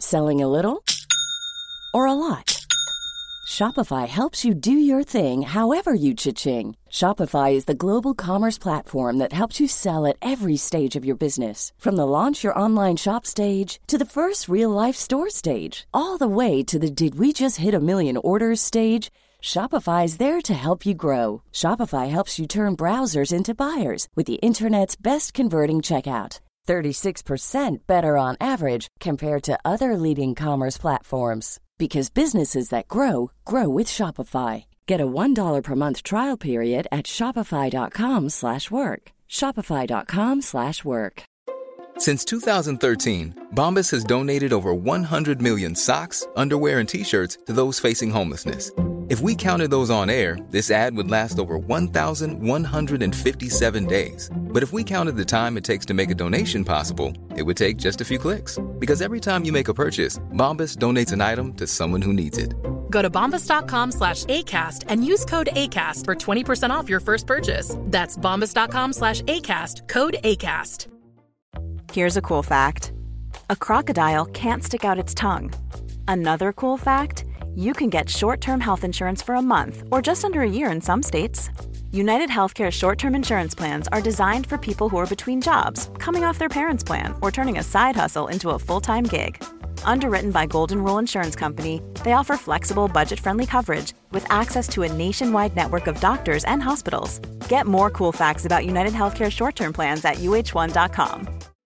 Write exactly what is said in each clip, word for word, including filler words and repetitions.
Selling a little or a lot? Shopify helps you do your thing however you cha-ching. Shopify is the global commerce platform that helps you sell at every stage of your business. From the launch your online shop stage to the first real-life store stage, all the way to the did we just hit a million orders stage. Shopify is there to help you grow. Shopify helps you turn browsers into buyers with the internet's best converting checkout. thirty-six percent better on average compared to other leading commerce platforms. Because businesses that grow, grow with Shopify. Get a one dollar per month trial period at shopify.com slash work. Shopify.com slash work. Since two thousand thirteen, Bombas has donated over one hundred million socks, underwear, and T-shirts to those facing homelessness. If we counted those on air, this ad would last over one thousand one hundred fifty-seven days. But if we counted the time it takes to make a donation possible, it would take just a few clicks. Because every time you make a purchase, Bombas donates an item to someone who needs it. Go to bombas.com slash ACAST and use code ACAST for twenty percent off your first purchase. That's bombas.com slash ACAST, code ACAST. Here's a cool fact. A crocodile can't stick out its tongue. Another cool fact, you can get short-term health insurance for a month or just under a year in some states. United Healthcare short-term insurance plans are designed for people who are between jobs, coming off their parents' plan, or turning a side hustle into a full-time gig. Underwritten by Golden Rule Insurance Company, they offer flexible, budget-friendly coverage with access to a nationwide network of doctors and hospitals. Get more cool facts about United Healthcare short-term plans at u h one dot com.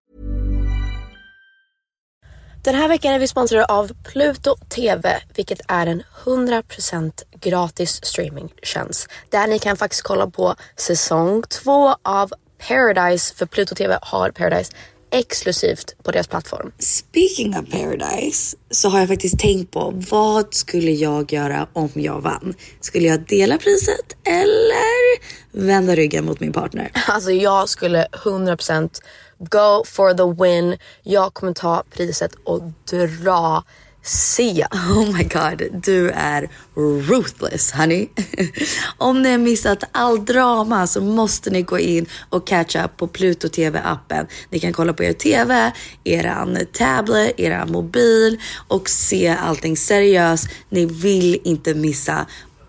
Den här veckan är vi sponsrade av Pluto T V, vilket är en hundra procent gratis streamingtjänst. Där ni kan faktiskt kolla på säsong två av Paradise, för Pluto T V har Paradise exklusivt på deras plattform. Speaking of Paradise så har jag faktiskt tänkt på vad skulle jag göra om jag vann? Skulle jag dela priset eller vända ryggen mot min partner? Alltså jag skulle hundra procent go for the win. Jag kommer ta priset och dra Sia. Oh my god, du är ruthless, honey. Om ni har missat all drama så måste ni gå in och catch up på Pluto T V-appen. Ni kan kolla på er T V, eran tablet, eran mobil och se allting seriöst. Ni vill inte missa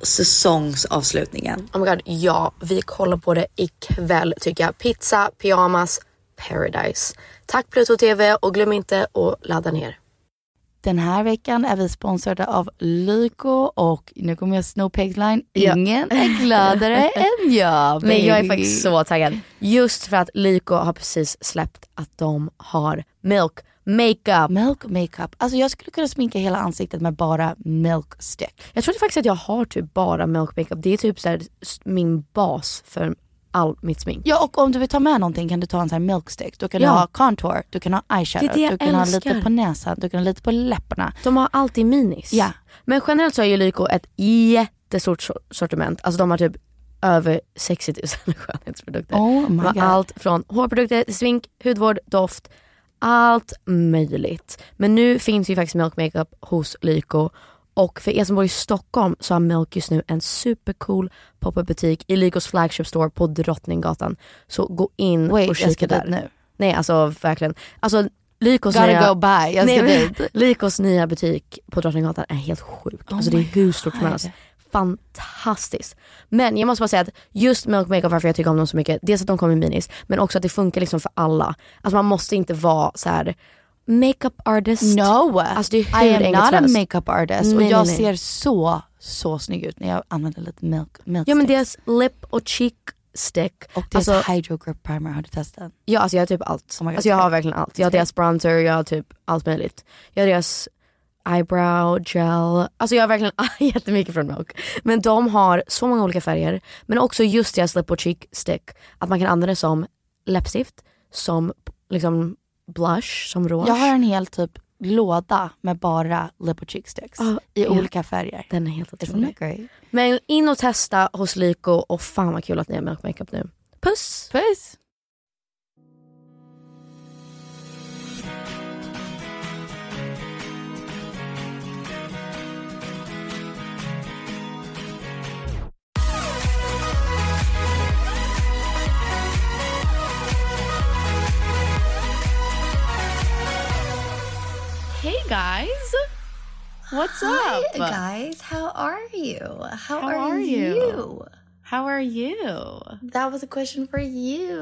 säsongsavslutningen. Oh my god, ja, vi kollar på det ikväll tycker jag. Pizza, pyjamas, Paradise. Tack Pluto T V och glöm inte att ladda ner. Den här veckan är vi sponsrade av Lyko och nu kommer jag sno pegline. Ingen ja. är gladare än jag. Baby. Men jag är faktiskt så taggad. Just för att Lyko har precis släppt att de har milk makeup. Milk makeup. Alltså jag skulle kunna sminka hela ansiktet med bara milk stick. Jag tror faktiskt att jag har typ bara milk makeup. Det är typ så här min bas för all mitt smink. Ja, och om du vill ta med någonting kan du ta en sån här milk stick. Du kan ja. ha contour, du kan ha eyeshadow, det det du kan älskar. ha lite på näsan, du kan ha lite på läpparna. De har alltid minis. Ja. Men generellt så är ju Lyko ett jättestort sortiment. Alltså de har typ över sextio tusen skönhetsprodukter. Oh my God. Allt från hårprodukter till smink, hudvård, doft, allt möjligt. Men nu finns ju faktiskt milk makeup hos Lyko. Och för er som bor i Stockholm så har Milk just nu en supercool pop-up butik i Lykos flagship store på Drottninggatan. Så gå in Wait, och kika där. Nu. Nej, alltså verkligen. Alltså Lykos Gotta nya, go by. Jag ska nej, dit. Lykos nya butik på Drottninggatan är helt sjuk. Oh alltså det är hur stort som helst. Fantastiskt. Men jag måste bara säga att just Milk Makeup, varför jag tycker om dem så mycket, dels att de kommer i minis, men också att det funkar liksom för alla. Alltså man måste inte vara så här makeup artist. No, alltså det är I hur am enkelt not som a helst. makeup artist. Nej, och jag nej, nej. ser så, så snygg ut när jag använder lite milk, milk Ja men sticks. deras lip och cheek stick. Och deras alltså, Hydro Grip Primer, har du testat? Ja, alltså jag har typ allt. Oh my God, alltså jag har verkligen allt. Jag har deras bronzer, jag har typ allt möjligt. Jag har deras eyebrow gel. Alltså jag har verkligen jättemycket från Milk. Men de har så många olika färger. Men också just deras lip och cheek stick. Att man kan använda det som läppstift, som liksom blush, som rouge. Jag har en hel typ låda med bara lip och cheek sticks oh, i ja. olika färger. Den är helt Isn't otrolig. that great? Men in och testa hos Lyko, och fan vad kul att ni har Milk Makeup nu. Puss! Puss! Hey guys. What's Hi, up? guys. How are you? How, How are, are you? you? How are you? That was a question for you.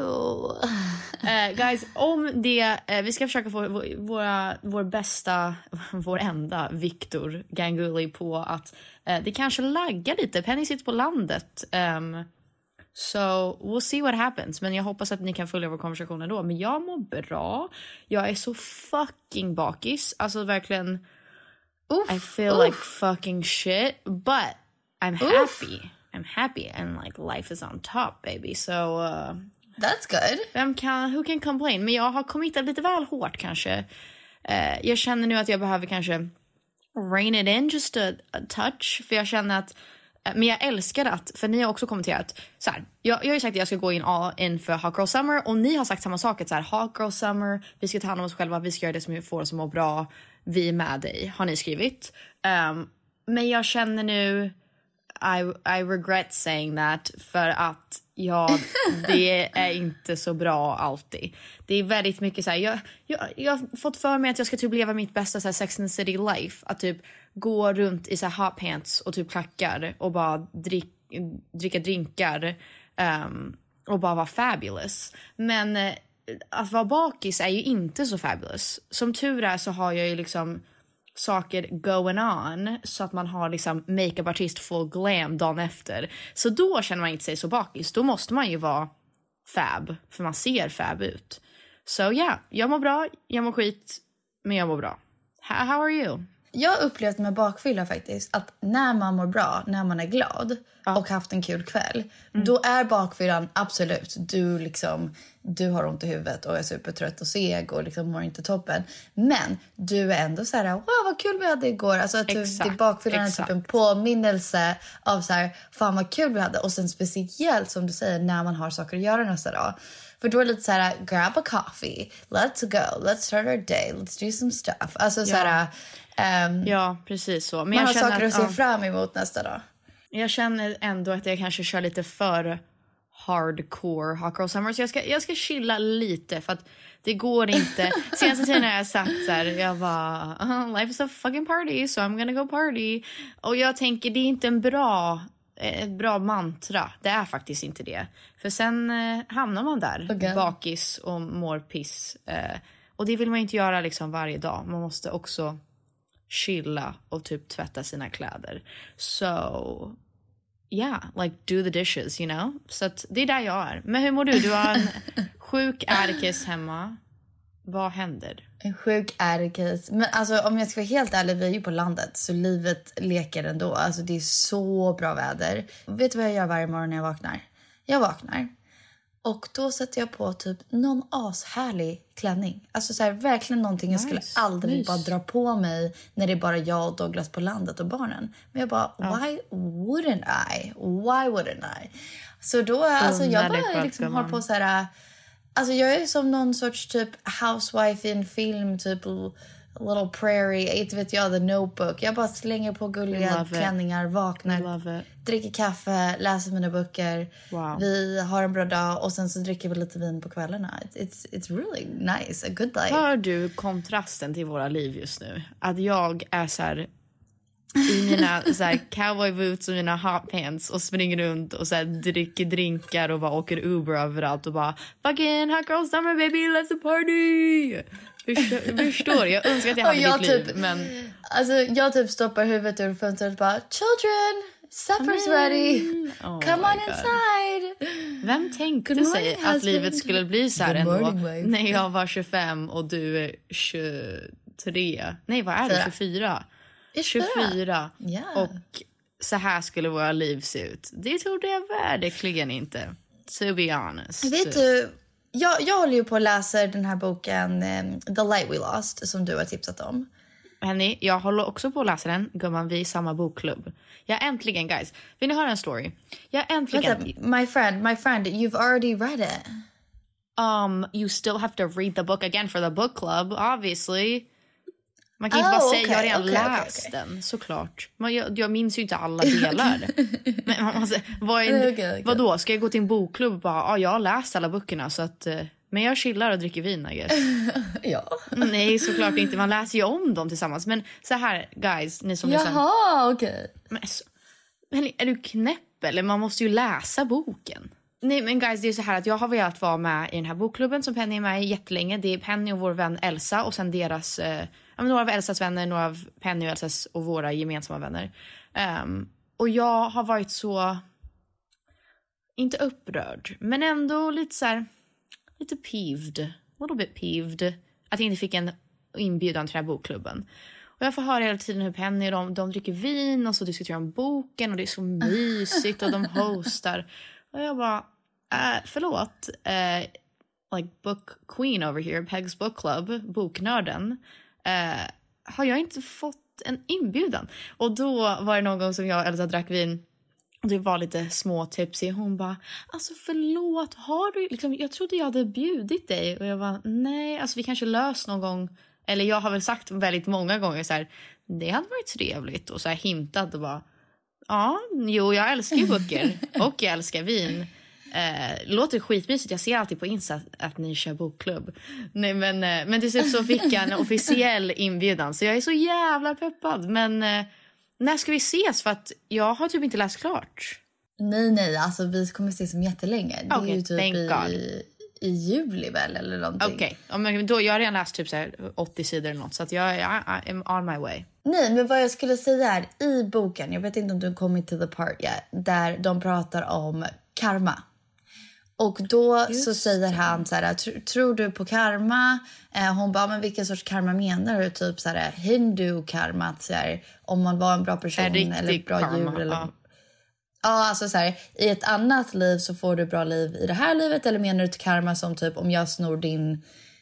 uh, guys, om det, uh, vi ska försöka få vår, våra, vår bästa, vår enda Victor Ganguly på att uh, det kanske laggar lite. Penny sitter på landet. Um, so we'll see what happens. Men jag hoppas att ni kan följa vår konversation ändå. Men jag mår bra. Jag är så fucking bakis. Alltså verkligen... Oof, I feel oof. like fucking shit, but I'm oof. happy. I'm happy and like life is on top, baby. So uh, that's good. Vem kan, who can complain? Men jag har committat lite väl hårt kanske. Uh, jag känner nu att jag behöver kanske rein it in just a, a touch. För jag känner att, uh, men jag älskar att, för ni har också kommenterat så här, jag, jag har ju sagt att jag ska gå in all in för Hot Girl Summer. Och ni har sagt samma sak, att så här, Hot Girl Summer, vi ska ta hand om oss själva, vi ska göra det som får oss att må bra. Vi är med dig, har ni skrivit. Um, men jag känner nu I, I regret saying that, för att ja, det är inte så bra alltid. Det är väldigt mycket så här, jag, jag, jag har fått för mig att jag ska typ leva mitt bästa så här, Sex and the City life. Att typ gå runt i så här hot pants och typ klackar och bara drick, dricka drinkar um, och bara vara fabulous. Men uh, att vara bakis är ju inte så fabulous. Som tur är så har jag ju liksom saker going on så att man har liksom makeup-artist full glam dagen efter. Så då känner man inte sig så bakis. Då måste man ju vara fab, för man ser fab ut. Så ja, yeah, jag mår bra, jag mår skit, men jag mår bra. How, how are you? Jag har upplevt med bakfylla faktiskt att när man mår bra, när man är glad ja. och haft en kul kväll, mm. då är bakfyllan absolut, du liksom, du har ont i huvudet och är supertrött och seg och liksom mår inte toppen. Men du är ändå så här, wow vad kul vi hade igår. Alltså att du, det bakfyllan är typ en påminnelse av så här, fan vad kul vi hade. Och sen speciellt som du säger, när man har saker att göra nästa dag. För då är det lite så här, grab a coffee, let's go, let's start our day, let's do some stuff. Alltså ja. så här... Um, ja, precis så. Men man jag har känner saker att se ja, fram emot nästa dag. Jag känner ändå att jag kanske kör lite för hardcore Hot Girl Summer. Så jag ska, jag ska chilla lite, för att det går inte. Senaste tiden har jag sagt så här, jag bara, oh, life is a fucking party, so I'm gonna go party. Och jag tänker, det är inte en bra, ett bra mantra. Det är faktiskt inte det. För sen eh, hamnar man där, okay. bakis och mår piss. Eh, och det vill man inte göra liksom varje dag. Man måste också chilla och typ tvätta sina kläder. So, yeah, like do the dishes, you know? Så att det är där jag är. Men hur mår du? Du har en sjuk ärkis hemma. Vad händer? En sjuk ärkis. Men alltså om jag ska vara helt ärlig, vi är ju på landet. Så livet leker ändå. Alltså det är så bra väder. Vet du vad jag gör varje morgon när jag vaknar? Jag vaknar. Och då sätter jag på typ någon ashärlig klänning. Alltså så här, verkligen någonting nice, jag skulle aldrig nice. bara dra på mig när det är bara jag och Douglas på landet och barnen. Men jag bara, ja. why wouldn't I? Why wouldn't I? Så då, alltså jag bara liksom har på så här... Alltså jag är som någon sorts typ housewife i en film, typ Little Prairie, inte vet jag, The Notebook. Jag bara slänger på gulliga klänningar, vaknar, dricker kaffe, läser mina böcker. Wow. Vi har en bra dag och sen så dricker vi lite vin på kvällarna. It's, it's really nice, a good life. Hör du kontrasten till våra liv just nu? Att jag är så här i mina så här cowboy boots och mina hot pants och springer runt och så här dricker drinkar och bara åker Uber överallt och bara fucking hot girl summer baby, let's a party. Förstår, förstår jag önskar att jag hade jag ditt liv, typ, men alltså jag typ stoppar huvudet ur fönstret och bara children, supper's ready, oh come on God. inside. Vem tänkte Good sig morning, att livet skulle bli så här ändå morning, när jag var tjugofem och du är tjugotre, nej vad är det, tjugofyra tjugofyra yeah. Och så här skulle våra liv se ut. Det trodde jag verkligen inte, to be honest. Vet du, jag, jag håller ju på att läsa den här boken um, The Light We Lost som du har tipsat om. Henny, jag håller också på att läsa den. Gumman, vi är i samma bokklubb. Jag äntligen, guys, vill ni höra en story? Jag äntligen Vänta, my friend, my friend, you've already read it. Um, you still have to read the book again for the book club, obviously. Man kan inte oh, bara säga, okay, jag har redan okay, läst okay, okay. den, såklart. Men jag, jag minns ju inte alla delar. Men man måste, vad, är, okay, okay. vad då? Ska jag gå till en bokklubb och bara, ja, jag har läst alla böckerna så att uh, Men jag chillar och dricker vin, I guess. Ja. Nej, såklart inte. Man läser ju om dem tillsammans. Men så här, guys, ni som lyssnar. Jaha, okej. Okay. Men, men är du knäpp eller? Man måste ju läsa boken. Nej, men guys, det är så här att jag har velat vara med i den här bokklubben som Penny är med i jättelänge. Det är Penny och vår vän Elsa och sen deras, eh, några av Elsas vänner, några av Penny och Elsas och våra gemensamma vänner. Um, och jag har varit så, inte upprörd, men ändå lite så här, lite peeved, a little bit peeved, att jag inte fick en inbjudan till den här bokklubben. Och jag får höra hela tiden hur Penny och de, de dricker vin och så diskuterar om boken och det är så mysigt och de hostar. Och jag bara, äh, förlåt, uh, like book queen over here, Pegs Book Club, boknörden, uh, har jag inte fått en inbjudan? Och då var det någon gång som jag och Elsa drack vin och det var lite små tipsy. Hon bara, alltså förlåt, har du, liksom, jag trodde jag hade bjudit dig. Och jag var nej, alltså vi kanske löst någon gång. Eller jag har väl sagt väldigt många gånger så här, det hade varit trevligt. Och så här hintat och bara, ja, jo jag älskar ju böcker och jag älskar vin. Eh, låter skitmysigt, jag ser alltid på Insta att, att ni kör bokklubb. Nej, men, eh, men till slut så fick jag en officiell inbjudan. Så jag är så jävla peppad. Men eh, när ska vi ses? För att jag har typ inte läst klart. Nej, nej, alltså vi kommer ses om jättelänge. Det okay, är ju typ i, i juli väl eller någonting. Okej, okay. Då jag har redan läst typ så här åttio sidor eller något. Så att jag är on my way. Nej, men vad jag skulle säga är i boken, jag vet inte om du har kommit till the part yet, där de pratar om karma. Och då Just så säger det. han så här, tr- tror du på karma? Eh, hon bara, men vilken sorts karma menar du? Typ så här, hindu karma, så här, om man var en bra person en eller ett bra karma, djur. Eller... Ja. ja, alltså så här, i ett annat liv så får du bra liv i det här livet. Eller menar du till karma som typ, om jag snor din,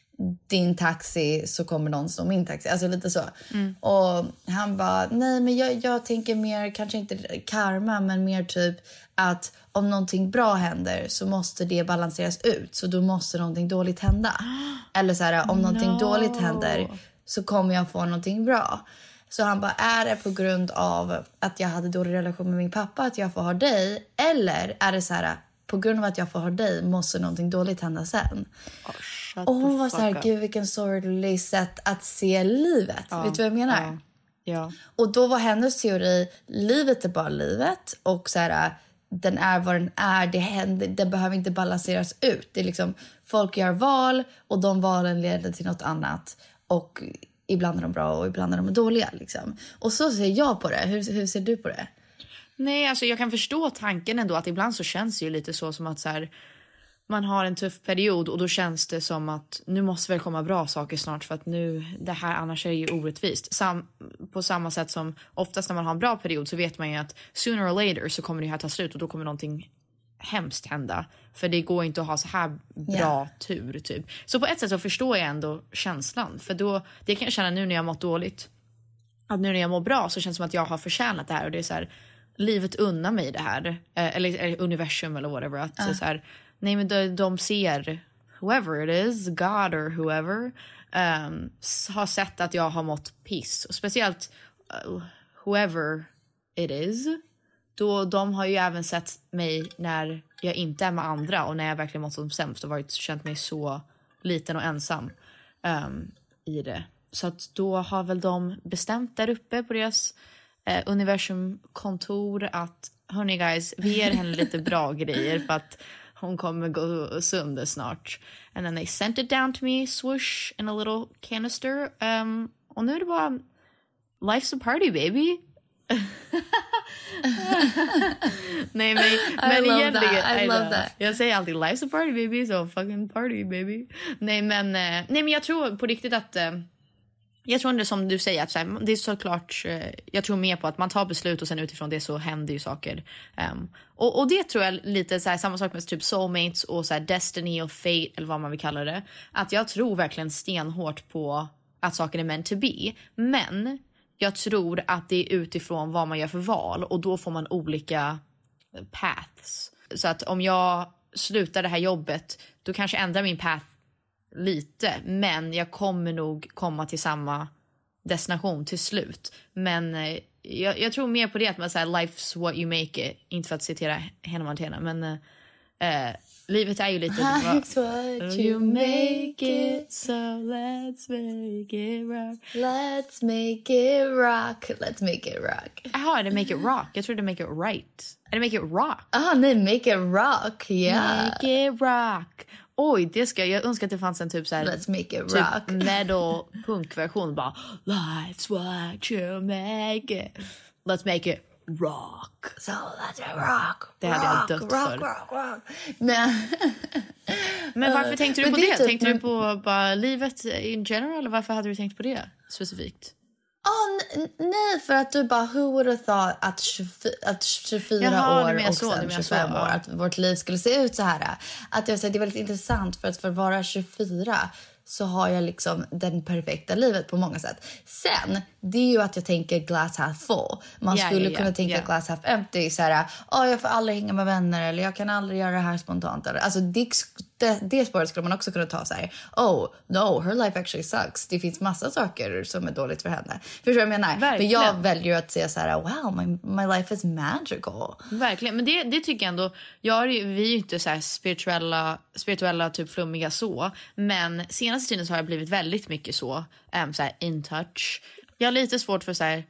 din taxi så kommer någon sno min taxi. Alltså lite så. Mm. Och han bara, nej men jag, jag tänker mer, kanske inte karma, men mer typ att om någonting bra händer så måste det balanseras ut. Så då måste någonting dåligt hända. Eller så här, om någonting no. dåligt händer så kommer jag få någonting bra. Så han bara, är det på grund av att jag hade dålig relation med min pappa att jag får ha dig? Eller är det så här, på grund av att jag får ha dig måste någonting dåligt hända sen? Oh, och hon var så här, gud vilken sorglig sätt att se livet. Ja, vet du vad jag menar? Ja, ja. Och då var hennes teori, livet är bara livet. Och så här, den är vad den är. Det, händer, det behöver inte balanseras ut. Det är liksom, folk gör val och de valen leder till något annat. Och ibland är de bra och ibland är de dåliga. Liksom. Och så ser jag på det. Hur, hur ser du på det? Nej, alltså jag kan förstå tanken ändå. Att ibland så känns det ju lite så som att så här, man har en tuff period. Och då känns det som att nu måste väl komma bra saker snart. För att nu, det här annars är det ju orättvist. Sam, på samma sätt som oftast när man har en bra period så vet man ju att sooner or later så kommer det här ta slut. Och då kommer någonting hemskt hända. För det går inte att ha så här bra yeah. tur typ. Så på ett sätt så förstår jag ändå känslan. För då, det kan jag känna nu när jag mått dåligt. Att nu när jag mår bra så känns det som att jag har förtjänat det här. Och det är så här, livet unnar mig det här. Eh, eller, eller universum eller whatever. Att uh. så här, nej men de, de ser, whoever it is, God or whoever, um, har sett att jag har mått piss. Och speciellt uh, whoever it is. Då de har ju även sett mig när jag inte är med andra. Och när jag verkligen mått som sämst och varit, känt mig så liten och ensam um, i det. Så att då har väl de bestämt där uppe på deras eh, universumkontor att, hörni guys, vi ger henne lite bra grejer för att hon kommer gå sönder snart. And then they sent it down to me, swoosh, in a little canister. Um, och nu är det bara, life's a party baby. Nej men, men I love egentligen that. I, I love that. Jag säger alltid life's a party baby, so fucking party baby. Nej men, nej men jag tror på riktigt att uh, jag tror inte som du säger att så här, det är såklart, uh, jag tror mer på att man tar beslut och sen utifrån det så händer ju saker. Um, och, och det tror jag lite så här, samma sak med typ soulmates och så här, destiny och fate eller vad man vill kalla det. Att jag tror verkligen stenhårt på att saker är meant to be. Men jag tror att det är utifrån vad man gör för val. Och då får man olika paths. Så att om jag slutar det här jobbet, då kanske jag ändrar min path lite. Men jag kommer nog komma till samma destination till slut. Men eh, jag, jag tror mer på det att man säger life's what you make it. Inte för att citera Hannah Montana. Men Eh, livet är ju lite... Life's what you make it, so let's make it rock. Let's make it rock. Let's make it rock. Jaha, är det make it rock? Jag tror det make it right. Är det make it rock? Ah, nej, make it rock, yeah. Make it rock. Oj, det ska jag önskar att det fanns en typ så här... Let's make it typ rock. metal punkversion bara life's what you make it. Let's make it rock. So let's make it rock. Det hade jag dött rock, för. Rock, rock. Men, Men varför tänkte du men på det det? är typ- Tänkte du på bara livet in general eller varför hade du tänkt på det specifikt? Oh, n- nej, för att du bara, who would have thought att, tjugofyra, att tjugofyra Jaha, år du menar och så, du sen menar tjugofem så, år, ja. att vårt liv skulle se ut så här. Att jag säger det är väldigt intressant för att för att vara tjugofyra så har jag liksom den perfekta livet på många sätt. Sen, det är ju att jag tänker glass half full. Man Yeah, skulle yeah, kunna yeah, tänka yeah. glass half empty. Så här, oh, jag får aldrig hänga med vänner eller jag kan aldrig göra det här spontant. Eller, alltså det, det, det spåret skulle man också kunna ta så här. Oh, no, her life actually sucks. Det finns massa saker som är dåligt för henne. Förstår du vad jag menar? Verkligen. Men jag väljer att säga så här, wow, my, my life is magical. Verkligen, men det, det tycker jag ändå. Jag är ju, vi är ju inte så här spirituella, spirituella typ flummiga så. Men senaste tiden så har jag blivit väldigt mycket så. Um, så här in touch. Jag har lite svårt för så här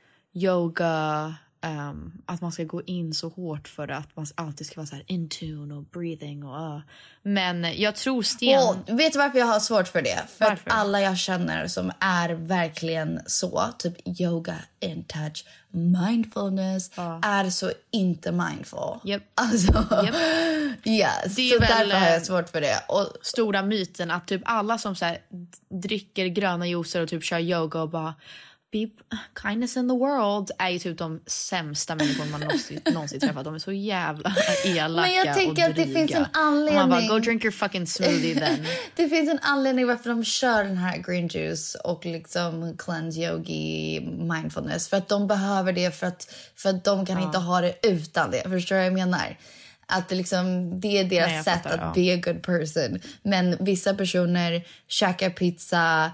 yoga. Um, att man ska gå in så hårt för det. Att man alltid ska vara så här in tune och breathing. Och, uh. Men jag tror sten... Och vet du varför jag har svårt för det? För Varför? att alla jag känner som är verkligen så, typ yoga, in touch, mindfulness, Ja. är så inte mindful. Yep. Alltså, Yep. yes. Det är så väl, därför har jag svårt för det. Och, Stora myten att typ alla som så här dricker gröna juicer och typ kör yoga och bara be kindness in the world är ju typ de sämsta människor man någonsin, någonsin träffat. De är så jävla elaka. Men jag tänker och att det dryga. finns en Och man bara, anledning. go drink your fucking smoothie then. Det finns en anledning varför de kör den här green juice och liksom cleanse yogi mindfulness. För att de behöver det för att, för att de kan Ja. inte ha det utan det. Förstår du vad jag menar? Att det, liksom, det är deras Nej, jag sätt fattar, att ja. be a good person. Men vissa personer käkar pizza,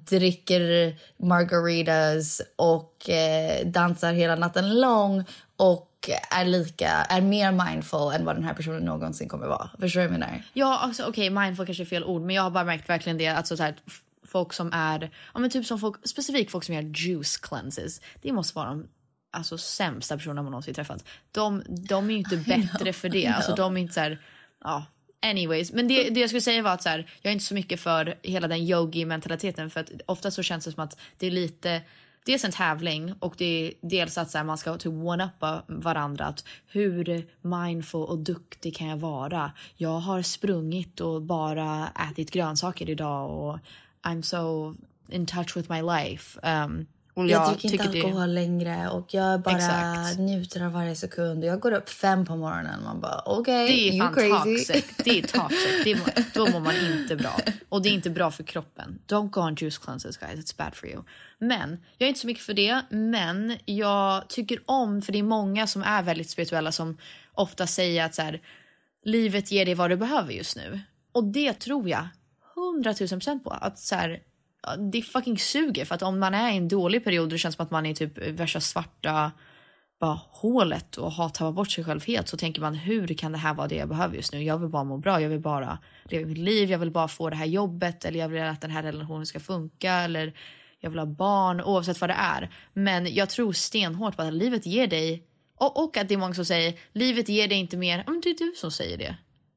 dricker margaritas och eh, dansar hela natten lång och är lika är mer mindful än vad den här personen någonsin kommer vara. Förstår du vad jag menar? Ja, alltså okej, okay, mindful kanske är fel ord, men jag har bara märkt verkligen det, alltså så här, f- folk som är, ja men typ som folk, specifikt folk som gör juice cleanses, det måste vara de alltså sämsta personerna man någonsin träffat. De, de är ju inte bättre för det, alltså de är inte så här, ja, anyways. Men det, det jag skulle säga var att så här, jag är inte så mycket för hela den yogi-mentaliteten, för att ofta så känns det som att det är lite, dels en tävling och det är dels att så här, man ska typ one-uppa varandra, att hur mindful och duktig kan jag vara? Jag har sprungit och bara ätit grönsaker idag och I'm so in touch with my life. Um, och Jag, jag dricker inte tycker alkohol det, längre och jag bara Exakt. njuter av varje sekund. Jag går upp fem på morgonen. Man bara, okej, det är you fan crazy. toxic. Det är toxic. Det är, då mår man inte bra. Och det är inte bra för kroppen. Don't go on juice cleanses, guys. It's bad for you. Men jag är inte så mycket för det. Men jag tycker om, för det är många som är väldigt spirituella som ofta säger att så här, livet ger dig vad du behöver just nu. Och det tror jag hundratusen procent på. Att så här, det fucking suger. För att om man är i en dålig period, det känns som att man är typ värsta svarta bara hålet och har tappat bort sig själv helt, så tänker man, hur kan det här vara det jag behöver just nu? Jag vill bara må bra, jag vill bara leva mitt liv, jag vill bara få det här jobbet, eller jag vill att den här relationen ska funka, eller jag vill ha barn, oavsett vad det är. Men jag tror stenhårt på att livet ger dig, och, och att det är många som säger, livet ger dig inte mer. Men det är du som säger det.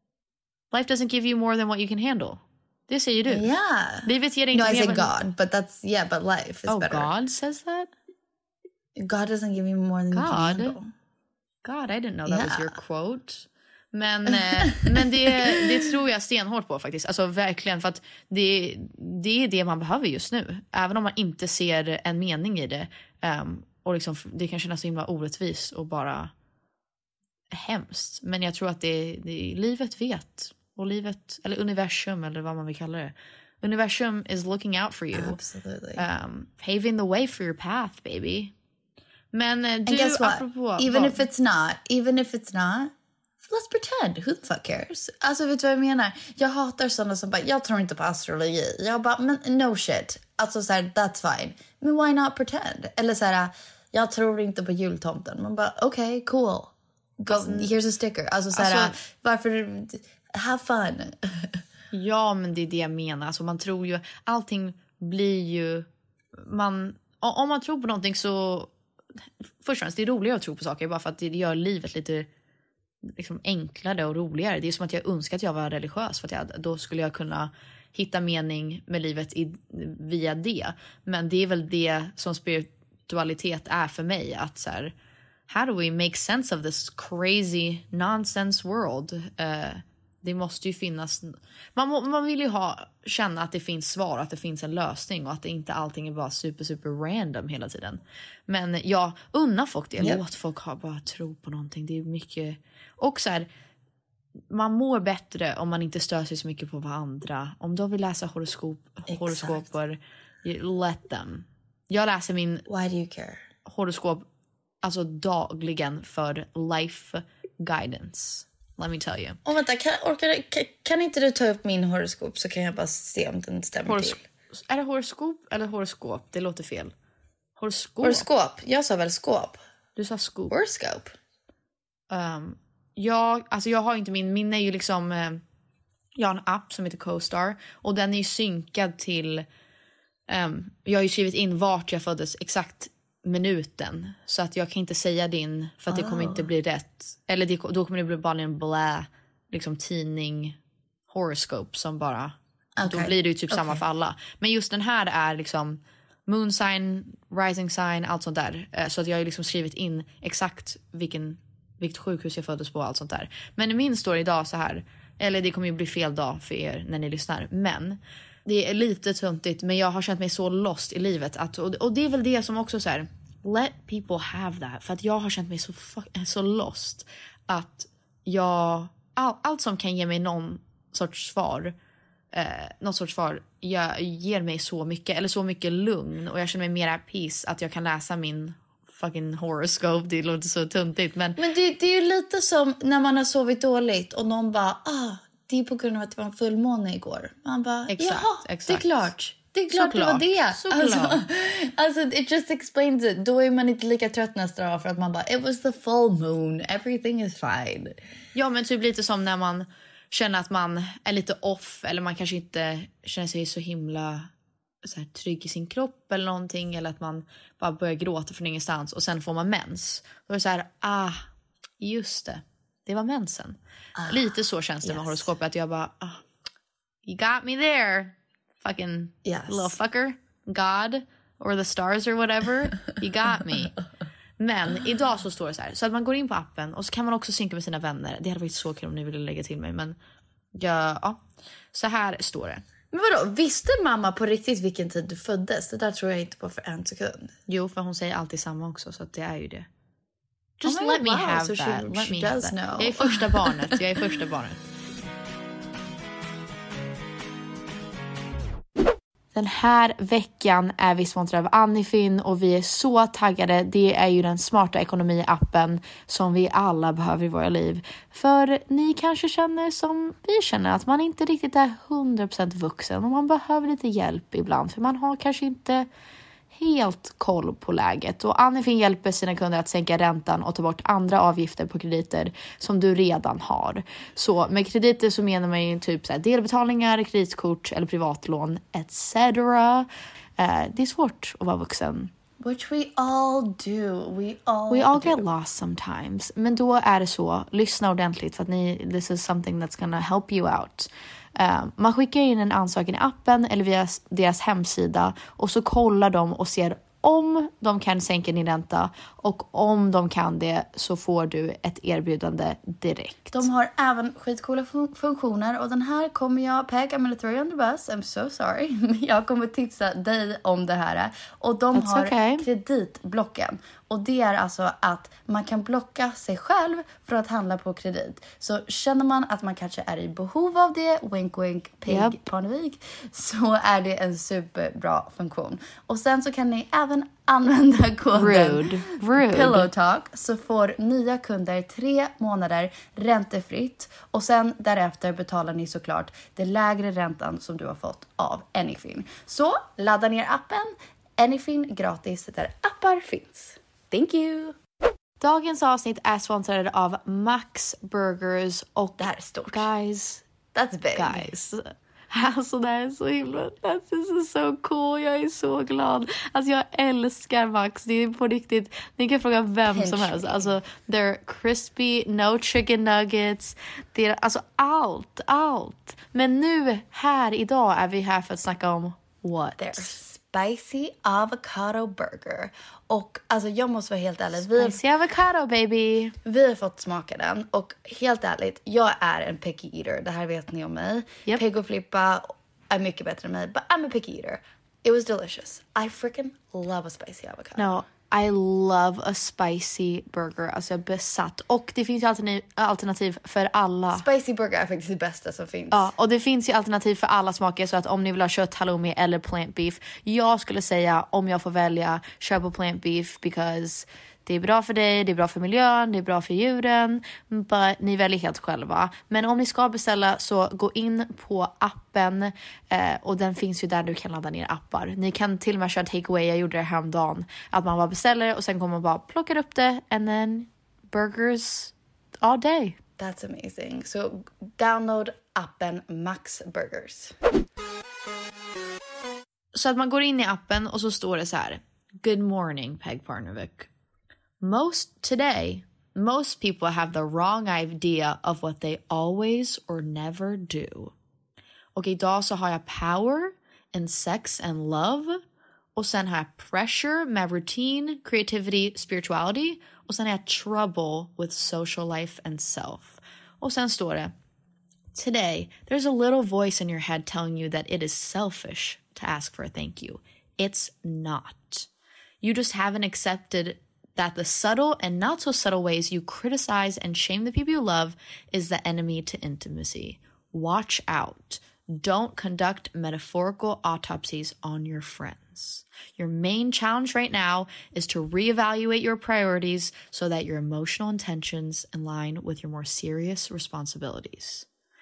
Life doesn't give you more than what you can handle. Det säger du. Yeah. Livet ger dig No, inte I mer. say God, but that's, yeah, but life is Oh, better. God says that? God doesn't give you more than you can God? handle. God, I didn't know that was Yeah. your quote. Men, eh, men det, det tror jag stenhårt på faktiskt. Alltså verkligen, för att det, det är det man behöver just nu. Även om man inte ser en mening i det. Um, och liksom, det kan kännas så himla orättvis och bara hemskt. Men jag tror att det, det livet vet. Och livet, eller universum, eller vad man vill kalla det. Universum is looking out for you. Absolutely. Um, paving the way for your path, baby. Men eh, And du, guess what? apropå... Even vad? if it's not, even if it's not, let's pretend. Who the fuck cares? Alltså, vet du vad jag menar? Jag hatar sådana som bara, jag tror inte på astrologi. Jag bara, men no shit. Alltså så här, that's fine. Men why not pretend? Eller så här, jag tror inte på jultomten. Man bara, okej, okay, cool. Go, here's a sticker. Alltså så här, Alltså- varför, have fun. Ja, men det är det jag menar. Alltså man tror ju, allting blir ju, man, om man tror på någonting så, först och främst, det är roligare att tro på saker bara för att det gör livet lite liksom enklare och roligare. Det är som att jag önskar att jag var religiös för att jag, då skulle jag kunna hitta mening med livet i, via det. Men det är väl det som spiritualitet är för mig, att så här, how do we make sense of this crazy nonsense world? Uh, det måste ju finnas, man, må, man vill ju ha, känna att det finns svar, att det finns en lösning och att det inte allting är bara super super random hela tiden. Men jag unnar folk det, yep. låt folk ha, bara tro på någonting. Det är mycket, och så här, man mår bättre om man inte stör sig så mycket på varandra. Om de vill läsa horoskop, horoskoper, let them. Jag läser min Why do you care? horoskop alltså dagligen för life guidance. Let me tell you. Oh, vänta, kan, orkar, kan, kan inte du ta upp min horoskop så kan jag bara se om den stämmer Horos- till. Är det horoskop eller horoskop? Det låter fel. Horoskop? Horoskop? Jag sa väl skåp? Du sa skop. Horoskop? Um, jag, alltså jag har inte min, min är ju liksom, eh, jag har en app som heter CoStar och den är ju synkad till, um, jag har ju skrivit in vart jag föddes exakt minuten, så att jag kan inte säga din för att oh. det kommer inte bli rätt, eller det, då kommer det bli bara en blä liksom tidning horoscope som bara okay. Då blir det ju typ okay. samma för alla, men just den här är liksom moon sign, rising sign, allt sånt där, så att jag har liksom skrivit in exakt vilken, vilket sjukhus jag föddes på och allt sånt där. Men min står idag så här, eller det kommer ju bli fel dag för er när ni lyssnar, men det är lite tuntigt, men jag har känt mig så lost i livet att, och, och det är väl det som också så här, let people have that, för att jag har känt mig så så lost att jag all, allt som kan ge mig någon sorts svar, eh, något sorts svar jag, ger mig så mycket, eller så mycket lugn, och jag känner mig mer at peace att jag kan läsa min fucking horoscope. Det låter så tuntigt, men men det, det är ju lite som när man har sovit dåligt och någon bara ah det är på grund av att det var en fullmåne igår. Man bara, exakt, jaha, exakt. Det är klart. Det är klart Såklart. det var det. Såklart. Alltså, alltså, it just explains it. Då är man inte lika trött nästa dag för att man bara, it was the full moon. Everything is fine. Ja, men typ lite som när man känner att man är lite off, eller man kanske inte känner sig så himla så här, trygg i sin kropp eller någonting, eller att man bara börjar gråta från ingenstans och sen får man mens. Då är det så här, ah, just det. Det var mensen. Ah, lite så känns det yes. med horoskopet. Att jag bara, ah, you got me there. Fucking yes. little fucker. God. Or the stars or whatever. You got me. Men idag så står det så här. Så att man går in på appen och så kan man också synka med sina vänner. Det hade varit så kul om ni ville lägga till mig. Men ja, ja. Så här står det. Men vadå, visste mamma på riktigt vilken tid du föddes? Det där tror jag inte på för en sekund. Jo, för hon säger alltid samma också. Så att det är ju det. Just oh let me wow, have so that. She, let she me have that. Know. Jag är första barnet. Jag är första barnet. Den här veckan är vi sponsrade av Anyfin och vi är så taggade. Det är ju den smarta ekonomi-appen som vi alla behöver i våra liv. För ni kanske känner som vi känner att man inte riktigt är hundra procent vuxen och man behöver lite hjälp ibland. För man har kanske inte helt koll på läget. Och Anyfin hjälper sina kunder att sänka räntan och ta bort andra avgifter på krediter som du redan har. Så med krediter så menar man ju typ så här delbetalningar, kreditkort eller privatlån et cetera. Eh, det är svårt att vara vuxen. Which we all do. We all, we all do. get lost sometimes. Men då är det så, lyssna ordentligt för att ni, this is something that's gonna help you out. Uh, man skickar in en ansökan i appen eller via deras hemsida och så kollar de och ser om de kan sänka din ränta, och om de kan det så får du ett erbjudande direkt. De har även skitcoola fun- funktioner och den här kommer jag, Peg, I'm gonna throw you on the bus, I'm so sorry. Jag kommer tipsa dig om det här. Och de That's har okay. kreditblocken. Och det är alltså att man kan blocka sig själv för att handla på kredit. Så känner man att man kanske är i behov av det, wink wink, Peg yep. Parnevik, så är det en superbra funktion. Och sen så kan ni även använda koden Rude. Rude. Pillowtalk, så får nya kunder tre månader räntefritt. Och sen därefter betalar ni såklart det lägre räntan som du har fått av Anyfin. Så ladda ner appen Anyfin gratis där appar finns. Thank you! Dagens avsnitt är sponsrad av Max Burgers och det här är stort. Guys, That's big. Guys. Alltså det här är så himla, this is so cool, jag är så glad. Alltså jag älskar Max, det är på riktigt, ni kan fråga vem Pinch som helst. Me. Alltså they're crispy, no chicken nuggets, det är alltså allt, allt. Men nu, här idag är vi här för att snacka om what? They're spicy avocado burger. Och alltså jag måste vara helt ärlig. Spicy vi, avocado baby. Vi har fått smaka den. Och helt ärligt, jag är en picky eater. Det här vet ni om mig. Yep. Peg och Flippa är mycket bättre än mig. But I'm a picky eater. It was delicious. I freaking love a spicy avocado. No, I love a spicy burger. Alltså jag är besatt. Och det finns ju alternativ, alternativ för alla. Spicy burger är faktiskt det bästa som finns. Ja, och det finns ju alternativ för alla smaker. Så att om ni vill ha kött, halloumi eller plant beef. Jag skulle säga, om jag får välja, kör på plant beef. Because det är bra för dig, det är bra för miljön, det är bra för djuren. But ni väljer helt själva. Men om ni ska beställa så gå in på appen. Eh, och den finns ju där du kan ladda ner appar. Ni kan till och med köra takeaway. Jag gjorde det häromdagen. Att man bara beställer och sen kommer man bara plocka upp det. And then burgers all day. That's amazing. So download appen Max Burgers. Så att man går in i appen och så står det så här. Good morning, Peg Parnevik. Most today, most people have the wrong idea of what they always or never do. Och idag så har jag power and sex and love. Och sen har jag pressure med routine, creativity, spirituality. Och sen har jag trouble with social life and self. Och sen står det, today, there's a little voice in your head telling you that it is selfish to ask for a thank you. It's not. You just haven't accepted that the subtle and not so subtle ways you criticize and shame the people you love is the enemy to intimacy. Watch out. Don't conduct metaphorical autopsies on your friends. Your main challenge right now is to reevaluate your priorities so that your emotional intentions align with your more serious responsibilities.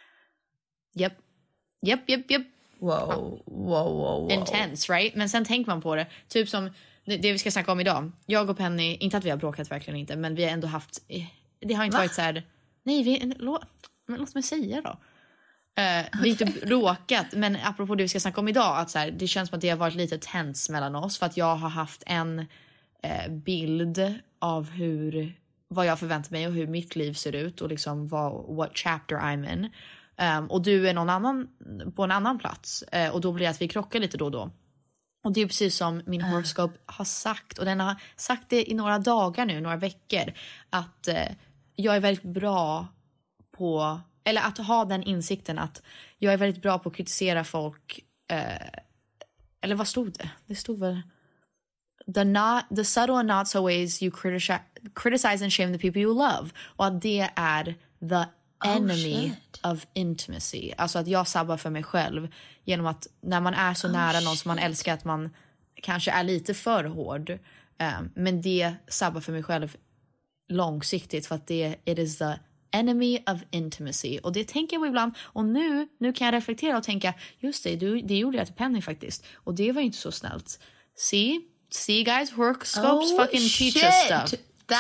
Yep. Yep, yep, yep. Wow, wow, wow, wow. Intense, right? Men sen tänker man på det. Typ som det, det vi ska snacka om idag. Jag och Penny, inte att vi har bråkat verkligen inte. Men vi har ändå haft, det har inte Va? varit så här. Nej, vi, lå, men låt mig säga då. Uh, vi har inte bråkat, men apropå det vi ska snacka om idag, att så här, det känns som att det har varit lite tens mellan oss. För att jag har haft en uh, bild av hur, vad jag förväntar mig och hur mitt liv ser ut. Och liksom vad, what chapter I'm in. Um, och du är någon annan, på en annan plats. Uh, och då blir det att vi krockar lite då och då. Och det är precis som min uh. horoscope har sagt. Och den har sagt det i några dagar nu, några veckor. Att uh, jag är väldigt bra på, eller att ha den insikten att jag är väldigt bra på att kritisera folk. Uh, eller vad stod det? Det stod väl the, not, the subtle and not so ways you criticize, criticize and shame the people you love. Och att det är the enemy oh, of intimacy. Alltså att jag sabbar för mig själv genom att när man är så oh, nära någon som man älskar, att man kanske är lite för hård. Um, men det sabbar för mig själv långsiktigt, för att det it is the enemy of intimacy. Och det tänker jag ibland. Och nu, nu kan jag reflektera och tänka, just det, du, det gjorde jag till Penny faktiskt. Och det var inte så snällt. See? See guys, horoscopes oh, fucking teach shit. us stuff.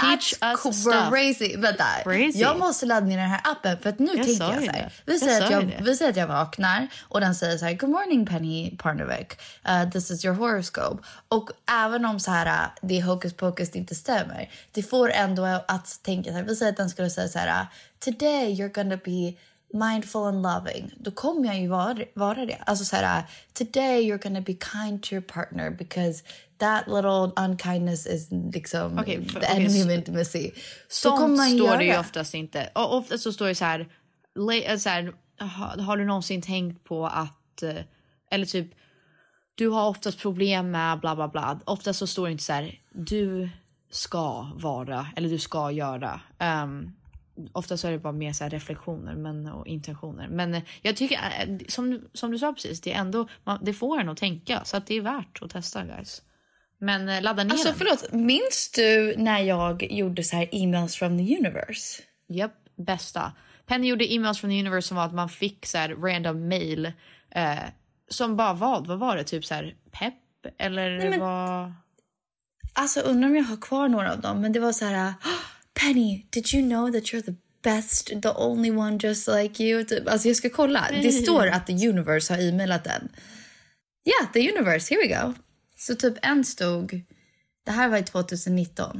That's crazy. Vänta, crazy. Jag måste ladda ner den här appen. För att nu jag tänker jag så här. Vi säger, jag att jag, vi säger att jag vaknar och den säger så här: good morning Penny Parnevik, uh, this is your horoscope. Och även om så här det hocus pocus inte stämmer, det får ändå att tänka så här. Vi säger att den skulle säga så här: today you're gonna be mindful and loving. Då kommer jag ju vara, vara det. Alltså så här, today you're gonna be kind to your partner because that little unkindness is liksom okay, för, the okay, enemy of intimacy. Så kommer man står göra. Det ju oftast inte. Och oftast så står det så här, så här har, har du någonsin tänkt på att, eller typ, du har oftast problem med bla bla bla. Oftast så står det inte så här, du ska vara, eller du ska göra. Um, Ofta så är det bara mer så här reflektioner men, och intentioner. Men jag tycker, som, som du sa precis, det är ändå, man, det får en att tänka. Så att det är värt att testa, guys. Men ladda ner alltså, den. Förlåt, minns du när jag gjorde så här emails from the universe? Japp, bästa. Penny gjorde emails from the universe som var att man fick så här random mail. Eh, som bara vad? Vad var det? Typ så här pepp? Eller Nej, men, vad? Alltså undrar om jag har kvar några av dem. Men det var så här... Penny, did you know that you're the best, the only one just like you. Typ. Alltså jag ska kolla. Det står att the universe har e-mailat den. Yeah, the universe, here we go. Så typ en stod, det här var i tjugonitton.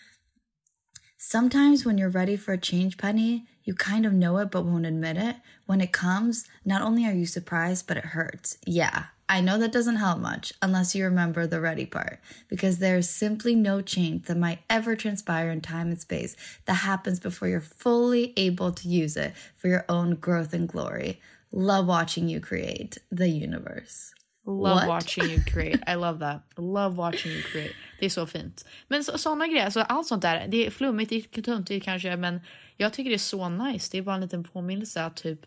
Sometimes when you're ready for a change, Penny, you kind of know it but won't admit it. When it comes, not only are you surprised, but it hurts. Yeah, I know that doesn't help much unless you remember the ready part. Because there is simply no change that might ever transpire in time and space that happens before you're fully able to use it for your own growth and glory. Love watching you create the universe. Love What? watching you create. I love that. Love watching you create. Det är så fint. Men så, sådana grejer, alltså allt sånt där, det är flummigt, det är tuntigt kanske, men jag tycker det är så nice. Det är bara en liten påminnelse att typ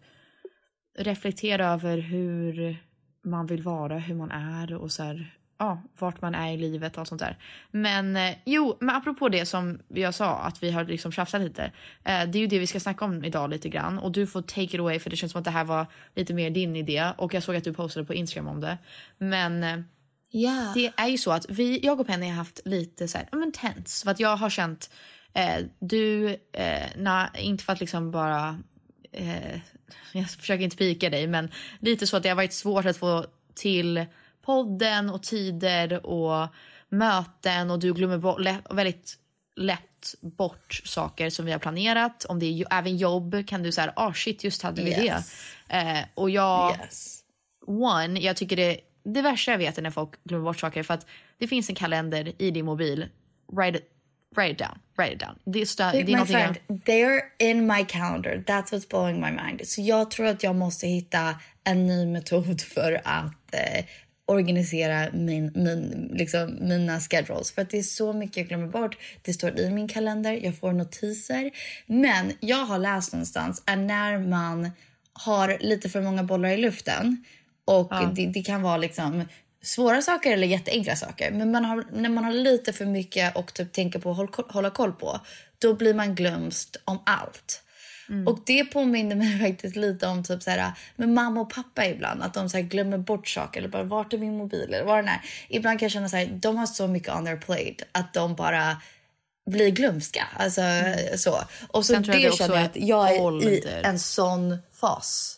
reflektera över hur man vill vara, hur man är och så här, ja, vart man är i livet och allt sånt där. Men eh, jo, men apropå det som jag sa, att vi har liksom tjafsat lite, eh, det är ju det vi ska snacka om idag lite grann, och du får take it away, för det känns som att det här var lite mer din idé, och jag såg att du postade på Instagram om det. Men eh, Yeah. det är ju så att vi, jag och Penny har haft lite så här, men tense, för att jag har känt eh, du, eh, na, inte för att liksom bara eh, jag försöker inte pika dig, men lite så att det har varit svårt att få till podden och tider och möten, och du glömmer bort, lätt, väldigt lätt bort saker som vi har planerat. Om det är ju, även jobb kan du säga, ah oh shit, just hade vi Yes. det. Eh, och jag, Yes. one, jag tycker det, det värsta jag vet är när folk glömmer bort saker, för att det finns en kalender i din mobil. Write it, write it down, write it down. Det är, stö- det är My någonting friend, jag, they're in my calendar. That's what's blowing my mind. Så jag tror att jag måste hitta en ny metod för att eh, organisera min, min, liksom, mina schedules. För att det är så mycket jag glömmer bort. Det står i min kalender, jag får notiser. Men jag har läst någonstans att när man har lite för många bollar i luften, och Ja. det, det kan vara liksom svåra saker eller jätteenkla saker, men man har, när man har lite för mycket och typ tänker på att hålla, hålla koll på, då blir man glömst om allt. Mm. Och det påminner mig faktiskt lite om typ så här, med mamma och pappa ibland, att de så här glömmer bort saker, eller bara vart är min mobil eller vad den är. Ibland kan jag känna så här, de har så mycket on their plate att de bara blir glömska, alltså mm. så. Och så Sen tror jag det det känner jag också att jag är ålder. i en sån fas.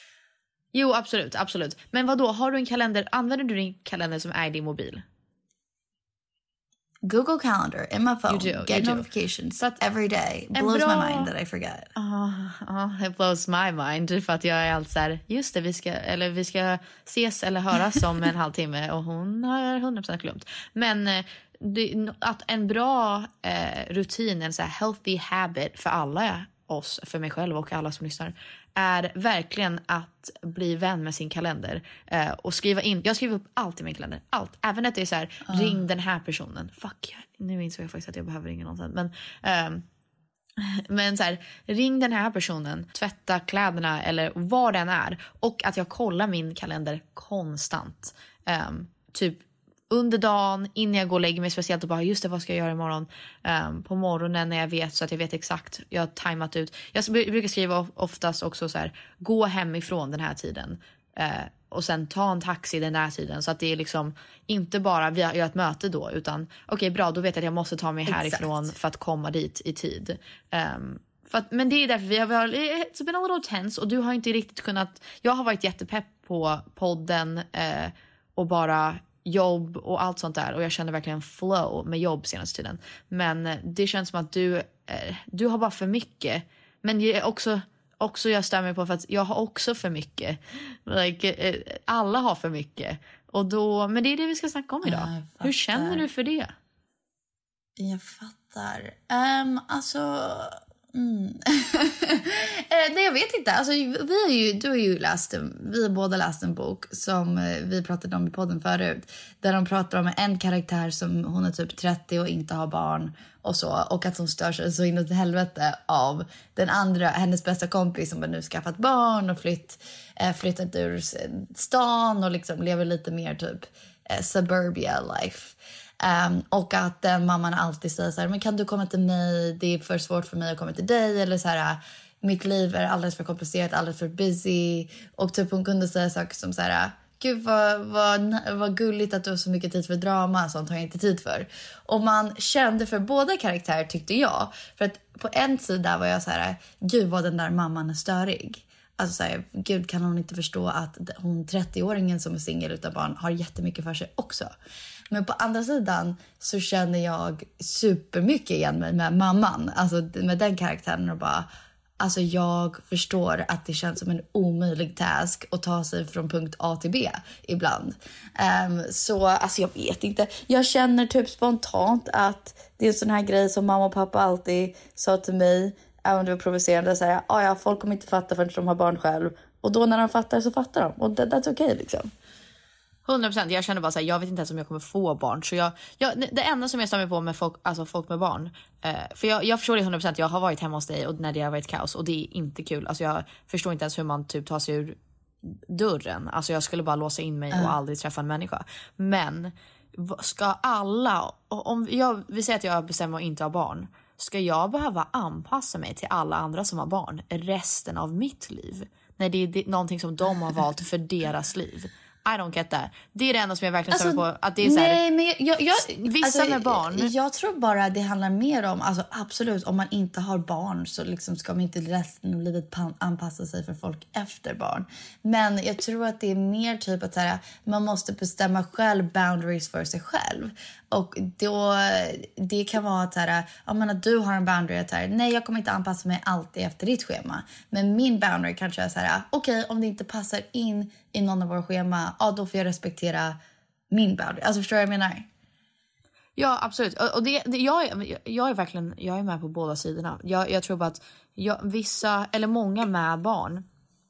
Jo, absolut, absolut. Men vad då, har du en kalender, använder du din kalender som är i din mobil? Google Calendar in my phone. You do, Get you do. notifications But every day. Blows bra- my mind that I forget. Ja, oh, it blows my mind, för att jag är alltid så här, just det, vi ska, eller vi ska ses eller höras om en halvtimme, och hon har hundra procent glömt. Men eh, det, att en bra eh, rutin, en så här healthy habit för alla oss, för mig själv och alla som lyssnar, är verkligen att bli vän med sin kalender eh, och skriva in. Jag skriver upp allt i min kalender, allt, även att det är så här, uh. ring den här personen. Fuck, nu insåg jag faktiskt att jag behöver ringa någon sen. Men eh, men så här, ring den här personen, tvätta kläderna eller vad den är, och att jag kollar min kalender konstant, eh, typ under dagen, innan jag går och lägger mig, speciellt, och bara, just det, vad ska jag göra imorgon? Um, på morgonen när jag vet, så att jag vet exakt, jag har timat ut. Jag brukar skriva oftast också så här, gå hemifrån den här tiden. Uh, och sen ta en taxi den här tiden, så att det är liksom inte bara vi gör ett möte då, utan okej, okay, bra, då vet jag att jag måste ta mig härifrån exakt. För att komma dit i tid. Um, för att, men det är därför vi har, vi har it's been a little tense, och du har inte riktigt kunnat, jag har varit jättepepp på podden uh, och bara jobb och allt sånt där, och jag känner verkligen flow med jobb senaste tiden. Men det känns som att du eh, du har bara för mycket. Men jag också också jag stämmer på, för att jag har också för mycket. Like, eh, alla har för mycket. Och då, men det är det vi ska snacka om idag. Hur känner du för det? Jag fattar. Um, alltså Mm. Nej, jag vet inte. Alltså, vi har ju, du har ju läst, vi har båda läst en bok som vi pratade om i podden förut, där de pratar om en karaktär som hon är typ trettio och inte har barn och så, och att hon stör sig så inåt helvete av den andra, hennes bästa kompis som har nu skaffat barn och flytt, äh, flyttat ur stan och liksom lever lite mer typ äh, suburbia life. Um, och att den mamman alltid säger så här, men kan du komma till mig, det är för svårt för mig att komma till dig, eller så här, mitt liv är alldeles för komplicerat, alldeles för busy. Och typ hon kunde säga saker som så här, gud vad, vad, vad gulligt att du har så mycket tid för drama. Sånt har jag inte tid för. Och man kände för båda karaktärer, tyckte jag. För att på en sida var jag så här, gud vad den där mamman är störig. Alltså så här, gud kan hon inte förstå att hon trettio-åringen som är singel utan barn har jättemycket för sig också. Men på andra sidan så känner jag supermycket igen mig med mamman. Alltså med den karaktären och bara... Alltså jag förstår att det känns som en omöjlig task att ta sig från punkt A till B ibland. Um, så alltså jag vet inte. Jag känner typ spontant att det är en sån här grej som mamma och pappa alltid sa till mig. Även om det var provocerande. Så här, ah, ja, folk kommer inte fatta förrän de har barn själv. Och då när de fattar så fattar de. Och that, that's okay liksom. hundra procent. Jag känner bara så här, jag vet inte ens om jag kommer få barn. Så jag, jag, det enda som jag stämmer på med folk, alltså folk med barn. Eh, för jag, jag förstår det hundra procent. Jag har varit hemma hos dig och när det har varit kaos. Och det är inte kul. Alltså jag förstår inte ens hur man typ tar sig ur dörren. Alltså jag skulle bara låsa in mig och uh. aldrig träffa en människa. Men ska alla, om jag vi säger att jag bestämmer att inte ha barn. Ska jag behöva anpassa mig till alla andra som har barn resten av mitt liv? När det är det, någonting som de har valt för deras liv. I don't get that. Det är det enda som jag verkligen alltså, stämmer på. Att det är så här, nej, men jag, jag, vissa alltså, med barn. Jag, jag tror bara det handlar mer om, alltså absolut, om man inte har barn så liksom ska man inte resten av livet anpassa sig för folk efter barn. Men jag tror att det är mer typ att så här, man måste bestämma själv boundaries för sig själv. Och då, det kan vara att, så här, jag menar, du har en boundary att här, nej jag kommer inte anpassa mig alltid efter ditt schema. Men min boundary kanske är så här, okej okay, om det inte passar in i någon av våra schema, ja då får jag respektera min boundary. Alltså förstår jag vad jag menar? Ja absolut. Och det, det, jag, jag är verkligen, jag är med på båda sidorna. Jag, jag tror bara att jag, vissa, eller många med barn,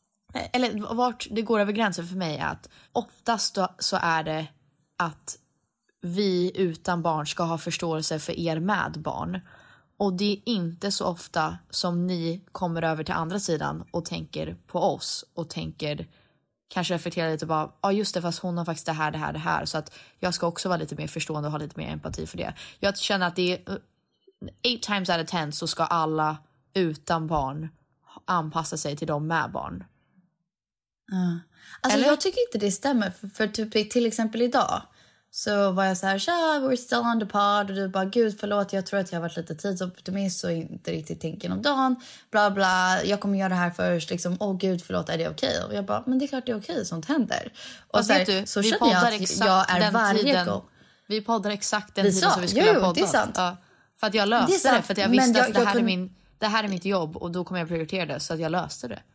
eller vart det går över gränsen för mig är att oftast då, så är det att vi utan barn ska ha förståelse för er med barn. Och det är inte så ofta som ni kommer över till andra sidan och tänker på oss och tänker, kanske reflekterar lite och bara, ja ah, just det, fast hon har faktiskt det här, det här, det här. Så att jag ska också vara lite mer förstående och ha lite mer empati för det. Jag känner att det är eight times out of ten så ska alla utan barn anpassa sig till dem med barn. Uh. Alltså Eller? Jag tycker inte det stämmer. För, för typ, till exempel idag så var jag så här, tja, we're still on the pod. Och du bara, gud förlåt, jag tror att jag har varit lite tidsoptimist och inte riktigt tänker om dagen. Bla bla, jag kommer göra det här först. Liksom, åh oh, gud förlåt, är det okej? Okay? Och jag bara, men det är klart det är okej, okay, sånt händer. Och så, här, du, så vi känner jag att jag är den varje tiden, gång. Vi poddar exakt den vi tiden sa, som vi skulle jo, ha poddat. Det är sant. Ja, för att jag löste det, det för att jag visste jag, att det här, kunde... är min, det här är mitt jobb och då kommer jag prioritera det, så att jag löste det.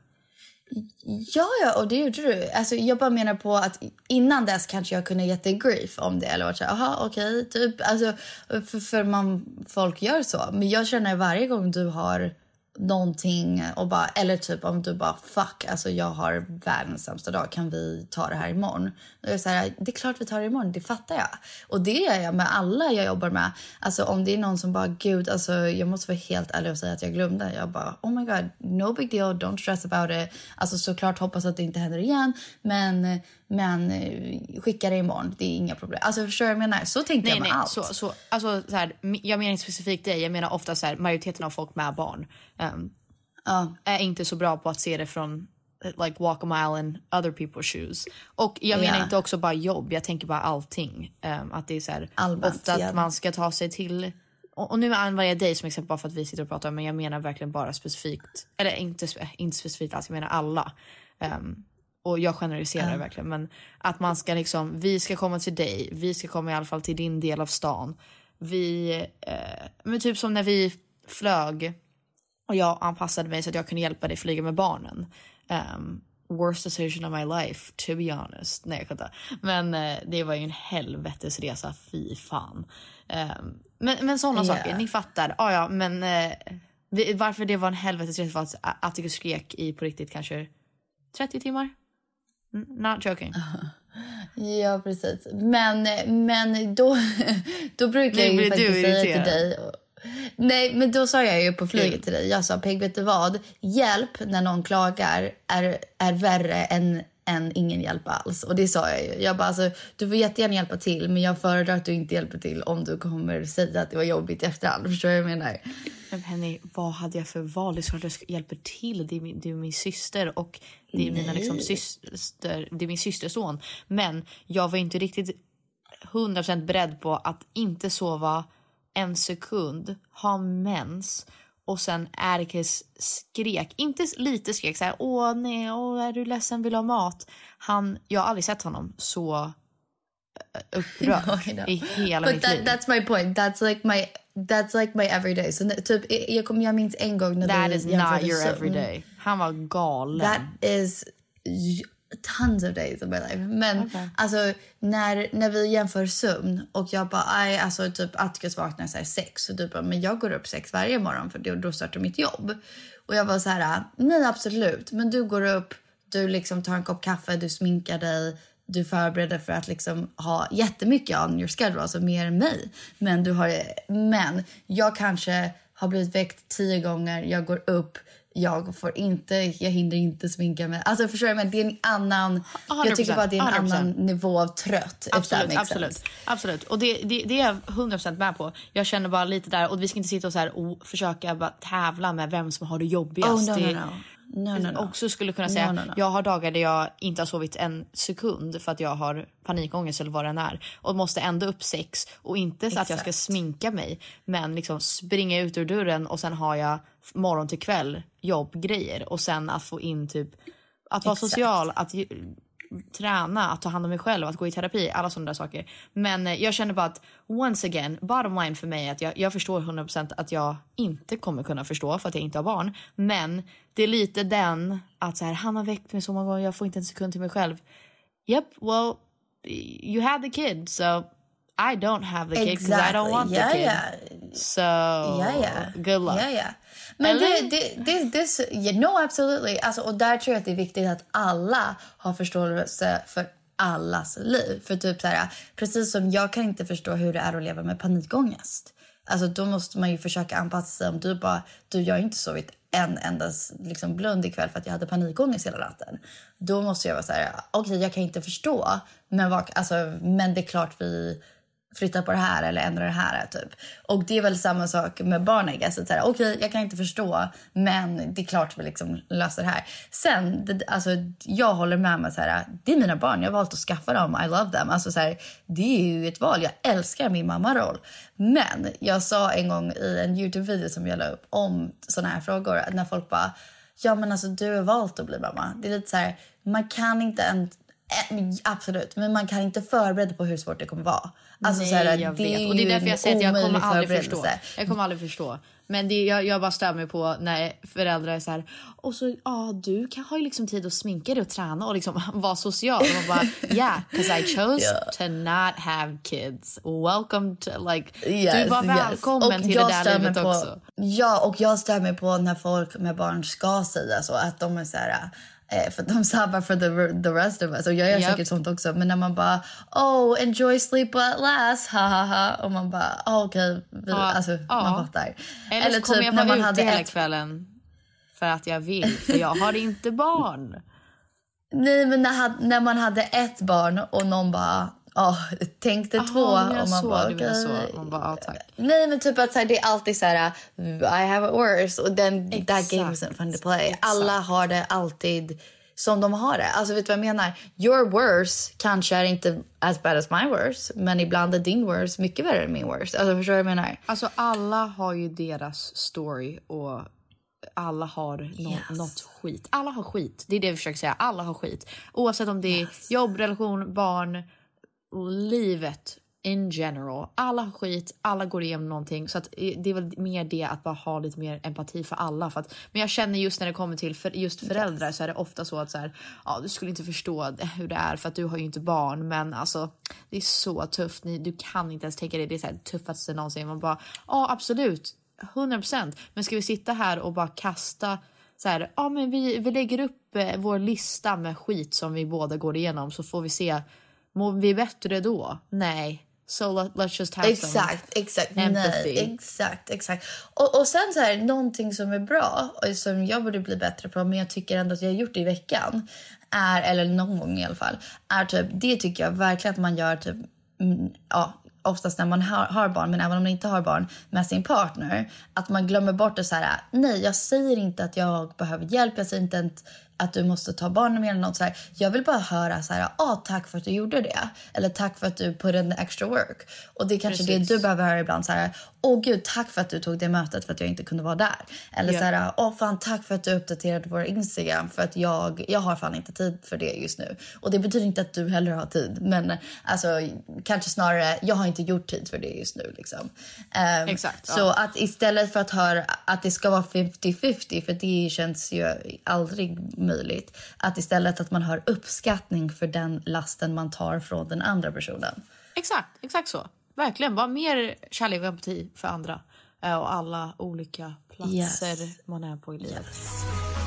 Ja, ja, och det gjorde du. Alltså, jag bara menar på att innan dess kanske jag kunde gett dig grief om det. Eller varit så här, aha, okej, okay, typ. Alltså, för, för man, folk gör så. Men jag känner varje gång du har någonting och bara, eller typ om du bara, fuck, alltså jag har världens sämsta dag, kan vi ta det här imorgon? Och jag säger, det är klart vi tar det imorgon, det fattar jag. Och det är jag med alla jag jobbar med. Alltså om det är någon som bara, gud, alltså jag måste vara helt ärlig och säga att jag glömde. Jag bara, oh my god, no big deal, don't stress about it. Alltså såklart hoppas att det inte händer igen, men men skicka det imorgon, det är inga problem. Alltså förstår jag menar, så tänkte nej, jag med nej, allt. Så, så, alltså, så här, jag menar inte specifikt dig, jag menar ofta så här, majoriteten av folk med barn um, uh. är inte så bra på att se det från like walk a mile in other people's shoes. Och jag menar yeah. inte också bara jobb, jag tänker bara allting. Um, att det är så här, allmänt, ofta yeah. att man ska ta sig till, och, och nu använder jag dig som exempel bara för att vi sitter och pratar, men jag menar verkligen bara specifikt, eller inte, inte specifikt, alltså jag menar alla. Um, Och jag generaliserar uh. verkligen. Men att man ska liksom, vi ska komma till dig. Vi ska komma i alla fall till din del av stan. Vi, eh, men typ som när vi flög. Och jag anpassade mig så att jag kunde hjälpa dig flyga med barnen. Um, worst decision of my life, to be honest. Nej, jag Men eh, det var ju en helvetesresa, fy fan. Um, men, men sådana yeah. saker, ni fattar. Ah, ja, men eh, vi, varför det var en helvetesresa var att Atticus skrek i på riktigt kanske trettio timmar. Not joking. Ja, precis. Men, men då, då brukar jag ju faktiskt säga till dig. Nej, men då sa jag ju på flyget mm. till dig. Jag sa, Peg, vet du vad? Hjälp när någon klagar är, är värre än, än ingen hjälp alls. Och det sa jag ju. Jag bara, alltså, du får jättegärna hjälpa till. Men jag föredrar att du inte hjälper till om du kommer säga att det var jobbigt i efterhand. Förstår du vad jag menar? Men Penny, vad hade jag för val? Det är klart jag hjälper till. Det är min, det är min syster och det är mina liksom, syster, det är min systerson. Men jag var inte riktigt hundra procent beredd på att inte sova en sekund, ha mens. Och sen Erkes skrek, inte lite skrek så här, åh nej, åh, är du ledsen, vill ha mat? Han, jag har aldrig sett honom så upprörd no, i hela But mitt that, liv. That's my point. That's like my that's like my everyday. Så typ jag kommer jag minns en gång när That vi is not your sömn. everyday. Han var galen. That is tons of days of my life. Men okay. alltså när när vi jämför sömn och jag bara aj, alltså typ Atticus vaknar så här sex och typ men jag går upp sex varje morgon för då, då startar mitt jobb. Och jag var så här nej absolut, men du går upp, du liksom tar en kopp kaffe, du sminkar dig, du förbereder för att liksom ha jättemycket on your schedule, alltså mer än mig. Men du har men jag kanske har blivit väckt tio gånger, jag går upp, jag får inte, jag hinner inte sminka mig. Alltså förstår jag, men det är en annan hundra procent, jag tycker bara det är en hundra procent annan nivå av trött. Absolut, absolut. Absolut. Och det, det, det är jag hundra procent med på. Jag känner bara lite där, och vi ska inte sitta och så här och försöka bara tävla med vem som har det jobbigast. Oh, no, det, no, no. No, no, no. Också skulle kunna säga, no, no, no. jag har dagar där jag inte har sovit en sekund för att jag har panikångest eller vad den är. Och måste ändå upp sex. Och inte så att jag ska sminka mig, men liksom springa ut ur dörren och sen har jag morgon till kväll jobbgrejer. Och sen att få in typ, att vara Exakt. social, att ju, träna, att ta hand om mig själv, att gå i terapi, alla sådana där saker. Men eh, jag känner bara att once again, bottom line för mig är att jag, jag förstår hundra procent att jag inte kommer kunna förstå för att jag inte har barn. Men det är lite den att så här, han har väckt mig så många gånger, jag får inte en sekund till mig själv. Yep, well, you had the kid, so I don't have the kid because exactly. I don't want yeah, the kid. Yeah. So, yeah, yeah. good luck. Yeah, yeah. Men det, det, det, det, yeah, no, absolutely. Alltså, och där tror jag att det är viktigt att alla har förståelse för allas liv. För typ så här, precis som jag kan inte förstå hur det är att leva med panikångest. Alltså då måste man ju försöka anpassa sig. Om du bara, du, jag har inte sovit en endast liksom blund ikväll för att jag hade panikångest hela natten. Då måste jag vara så här, okej okay, jag kan inte förstå. Men, vad, alltså, men det är klart vi flytta på det här eller ändra det här typ. Och det är väl samma sak med barn, I guess. Okej, okay, jag kan inte förstå, men det är klart vi liksom löser det här. Sen, det, alltså, jag håller med mig så här, det är mina barn, jag har valt att skaffa dem, I love them. Alltså så här, det är ju ett val, jag älskar min mammaroll. Men jag sa en gång i en YouTube-video som jag la upp om såna här frågor, när folk bara, ja men alltså du har valt att bli mamma. Det är lite så här, man kan inte en absolut, men man kan inte förbereda på hur svårt det kommer vara. Alltså, nej, så här, jag det vet. är och det är därför jag säger att jag kommer aldrig förstå. Jag kommer aldrig förstå. Men det, jag, jag bara stör mig på när föräldrar är så här, och så, ja, du kan ha ju liksom tid att sminka dig och träna och liksom vara social. Och man bara, yeah, because I chose yeah. to not have kids. Welcome to, like, yes, du var välkommen yes. till det där livet på, också. Ja, och jag stör mig på när folk med barn ska säga så, att de är så här, för att de sabbar för the, the rest of us. Och jag gör yep. säkert sånt också. Men när man bara, oh, enjoy sleep at last, ha ha ha. Och man bara, oh, okej, okay. ja. Alltså, ja. Man fattar. Eller, Eller kommer typ jag vara ute hela ett... kvällen för att jag vill, för jag har inte barn. Nej, men när, när man hade ett barn och någon bara, oh, tänkte Aha, två. Och man så, bara, okay. så. Man bara, oh, tack. Nej, men typ att så här, det är alltid så här, I have it worse. Och then that game isn't fun to play. Exakt. Alla har det alltid som de har det. Alltså vet du vad jag menar? Your worse kanske är inte as bad as my worse. Men ibland är din worse mycket värre än min worse. Alltså förstår du vad jag menar? Alltså alla har ju deras story och alla har no- yes. något skit. Alla har skit. Det är det vi försöker säga. Alla har skit. Oavsett om det är yes. jobb, relation, barn, livet in general. Alla har skit, alla går igenom någonting. Så att det är väl mer det att bara ha lite mer empati för alla. För att, men jag känner just när det kommer till för, just föräldrar yes. så är det ofta så att så här, ja, du skulle inte förstå hur det är för att du har ju inte barn. Men alltså, det är så tufft. Ni, du kan inte ens tänka det. Det är så här tuffaste någonsin. Man bara, ja absolut, hundra procent. Men ska vi sitta här och bara kasta så här, ja men vi, vi lägger upp eh, vår lista med skit som vi båda går igenom, så får vi se, mår vi bättre då? Nej. So let, let's just have exakt, some exakt, empathy. Nej, exakt, exakt. Och, och sen så här, någonting som är bra och som jag borde bli bättre på, men jag tycker ändå att jag har gjort det i veckan, är, eller någon gång i alla fall, är typ, det tycker jag verkligen att man gör typ, mm, ja, oftast när man har, har barn, men även om man inte har barn, med sin partner, att man glömmer bort det så här: nej, jag säger inte att jag behöver hjälp, jag säger inte att, att du måste ta barnen med eller något så här. Jag vill bara höra så här: ah, tack för att du gjorde det, eller tack för att du put in the extra work. Och det är kanske Precis. det du behöver höra ibland, så här: åh gud, tack för att du tog det mötet för att jag inte kunde vara där. Eller yeah. så här: åh fan, tack för att du uppdaterade vår Instagram för att jag, jag har fan inte tid för det just nu. Och det betyder inte att du heller har tid, men alltså kanske snarare, jag har inte gjort tid för det just nu liksom. Um, Exakt. Så ja. Att istället för att höra att det ska vara femtio femtio, för det känns ju aldrig möjligt, att istället att man har uppskattning för den lasten man tar från den andra personen. Exakt, exakt så. Verkligen, bara mer kärlek och empati för andra och alla olika platser yes. man är på i livet. Yes.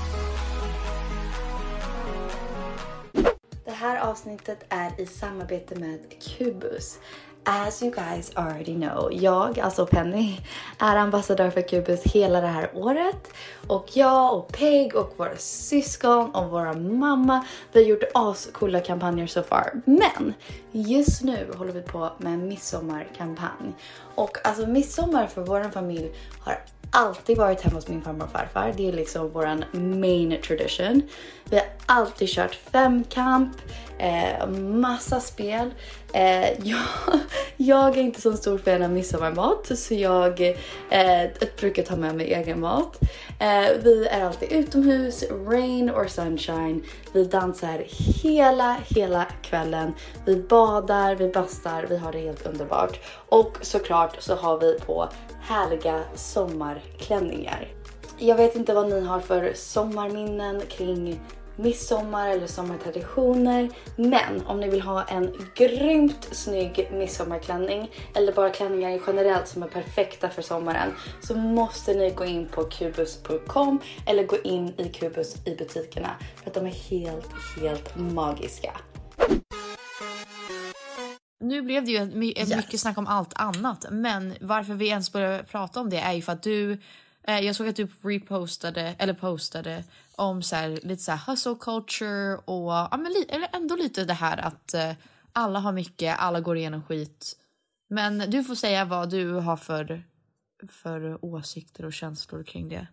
Det här avsnittet är i samarbete med Kubus. As you guys already know, jag, alltså Penny, är ambassadör för Kubus hela det här året. Och jag och Peg och våra syskon och våra mamma, vi har gjort ascoola kampanjer so far. Men just nu håller vi på med en midsommarkampanj. Och alltså midsommar för vår familj har alltid varit hemma hos min farmor och farfar. Det är liksom våran main tradition. Vi har alltid kört femkamp, eh, massa spel. Eh, jag, jag är inte så stor fan av midsommarmat, så jag eh, brukar ta med mig egen mat. Eh, vi är alltid utomhus, rain or sunshine. Vi dansar hela, hela kvällen. Vi badar, vi bastar, vi har det helt underbart. Och såklart så har vi på härliga sommarklänningar. Jag vet inte vad ni har för sommarminnen kring midsommar eller sommartraditioner, men om ni vill ha en grymt snygg midsommarklänning eller bara klänningar generellt som är perfekta för sommaren, så måste ni gå in på kubus punkt com eller gå in i Kubus i butikerna, för att de är helt, helt magiska. Nu blev det ju mycket yes. snack om allt annat, men varför vi ens började prata om det är ju för att du, eh, jag såg att du repostade eller postade om så här, lite så här hustle culture och ja, men li- eller ändå lite det här att eh, alla har mycket, alla går igenom skit. Men du får säga vad du har för, för åsikter och känslor kring det.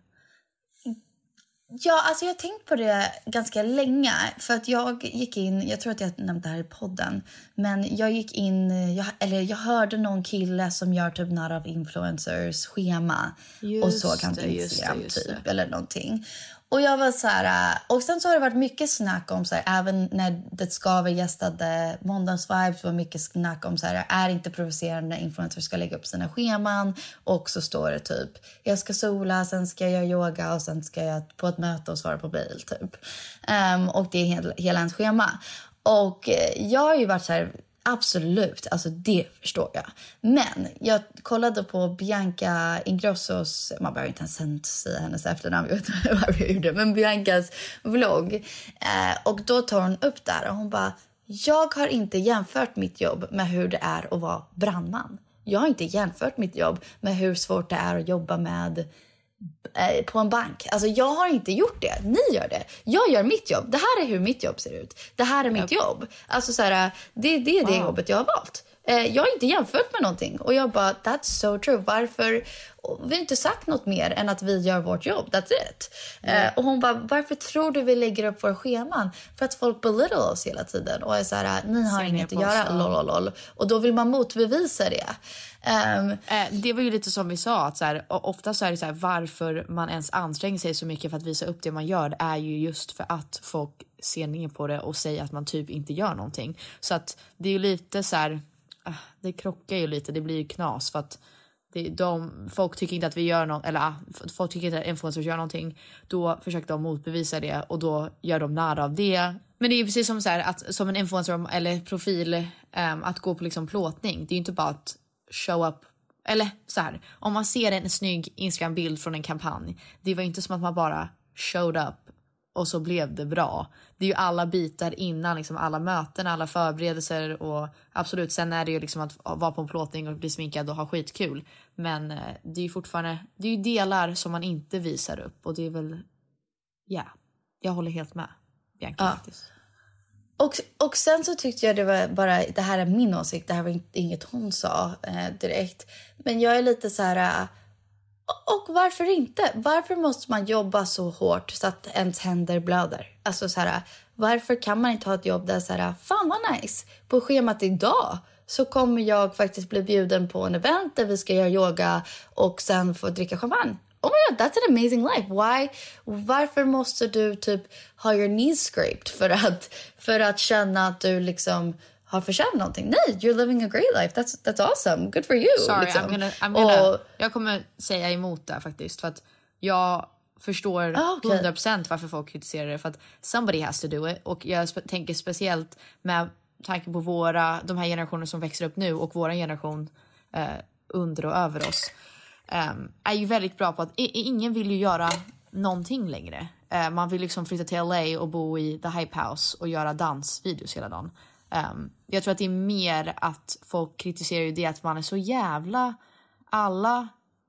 Ja, alltså jag har tänkt på det ganska länge, för att jag gick in, jag tror att jag nämnde det här i podden, men jag gick in, jag, eller jag hörde någon kille som gör typ Not of Influencers schema just och såg han på Instagram det, typ det. Eller någonting. Och jag var så här, och sen så har det varit mycket snack om så här, även när Det Skaver gästade Måndags Vibes var mycket snack om så här, är inte provocerande när influencers ska lägga upp sina scheman, och så står det typ, jag ska sola, sen ska jag yoga och sen ska jag på ett möte och svara på mail typ. Um, och det är hela, hela ens schema. Och jag har ju varit så här, absolut, alltså det förstår jag. Men jag kollade på Bianca Ingrossos, man behöver inte ens säga hennes efternamn, jag vet inte vad jag gjorde, men Biancas vlogg. Eh, och då tar hon upp där och hon bara, jag har inte jämfört mitt jobb med hur det är att vara brandman. Jag har inte jämfört mitt jobb med hur svårt det är att jobba med på en bank. Alltså jag har inte gjort det. Ni gör det. Jag gör mitt jobb. Det här är hur mitt jobb ser ut. Det här är mitt jobb. Alltså så här, det, det är det wow. jobbet jag har valt. Jag har inte jämfört med någonting. Och jag bara, that's so true. Varför? Vi har inte sagt något mer än att vi gör vårt jobb. That's it. Mm. Och hon bara, varför tror du vi lägger upp våra scheman? För att folk belittle oss hela tiden. Och är så här, ni har inget att göra. Lololol. Och då vill man motbevisa det. Um, det var ju lite som vi sa. Att så här, ofta så är det så här, varför man ens anstränger sig så mycket för att visa upp det man gör. Är ju just för att folk ser ner på det och säger att man typ inte gör någonting. Så att det är ju lite så här, det krockar ju lite, det blir ju knas för att det, de, folk tycker inte att vi gör något, eller ah, folk tycker inte att influencers gör någonting, då försöker de motbevisa det och då gör de nära av det. Men det är ju precis som så här, att som en influencer eller profil um, att gå på liksom plåtning, det är ju inte bara att show up, eller så här, om man ser en snygg Instagram-bild från en kampanj, det var inte som att man bara showed up och så blev det bra. Det är ju alla bitar innan, liksom alla möten, alla förberedelser och absolut, sen är det ju liksom att vara på en plåtning och bli sminkad och ha skitkul. Men det är ju fortfarande, det är ju delar som man inte visar upp och det är väl, ja, yeah, jag håller helt med Bianca ja. faktiskt. Och, och sen så tyckte jag det var bara, det här är min åsikt, det här var inget hon sa eh, direkt. Men jag är lite så här, äh, och varför inte? Varför måste man jobba så hårt så att ens händer blöder? Alltså så här, varför kan man inte ha ett jobb där så här, fan vad nice, på schemat idag så kommer jag faktiskt bli bjuden på en event där vi ska göra yoga och sen få dricka champagne. Oh my god, that's an amazing life. Why? Varför måste du typ ha your knees scraped för att, för att känna att du liksom har förtjänat någonting? Nej, you're living a great life. That's, that's awesome. Good for you. Sorry, liksom. I'm gonna, I'm gonna, och, jag kommer säga emot det faktiskt. För att jag förstår ah, okay. hundra procent varför folk kritiserar det. För att somebody has to do it. Och jag spe- tänker speciellt med tanke på våra, de här generationer som växer upp nu och vår generation eh, under och över oss. Um, är ju väldigt bra på att i, ingen vill ju göra någonting längre. Uh, man vill liksom flytta till L A och bo i The Hype House och göra dansvideos hela dagen. Um, jag tror att det är mer att folk kritiserar ju det att man är så jävla... Alla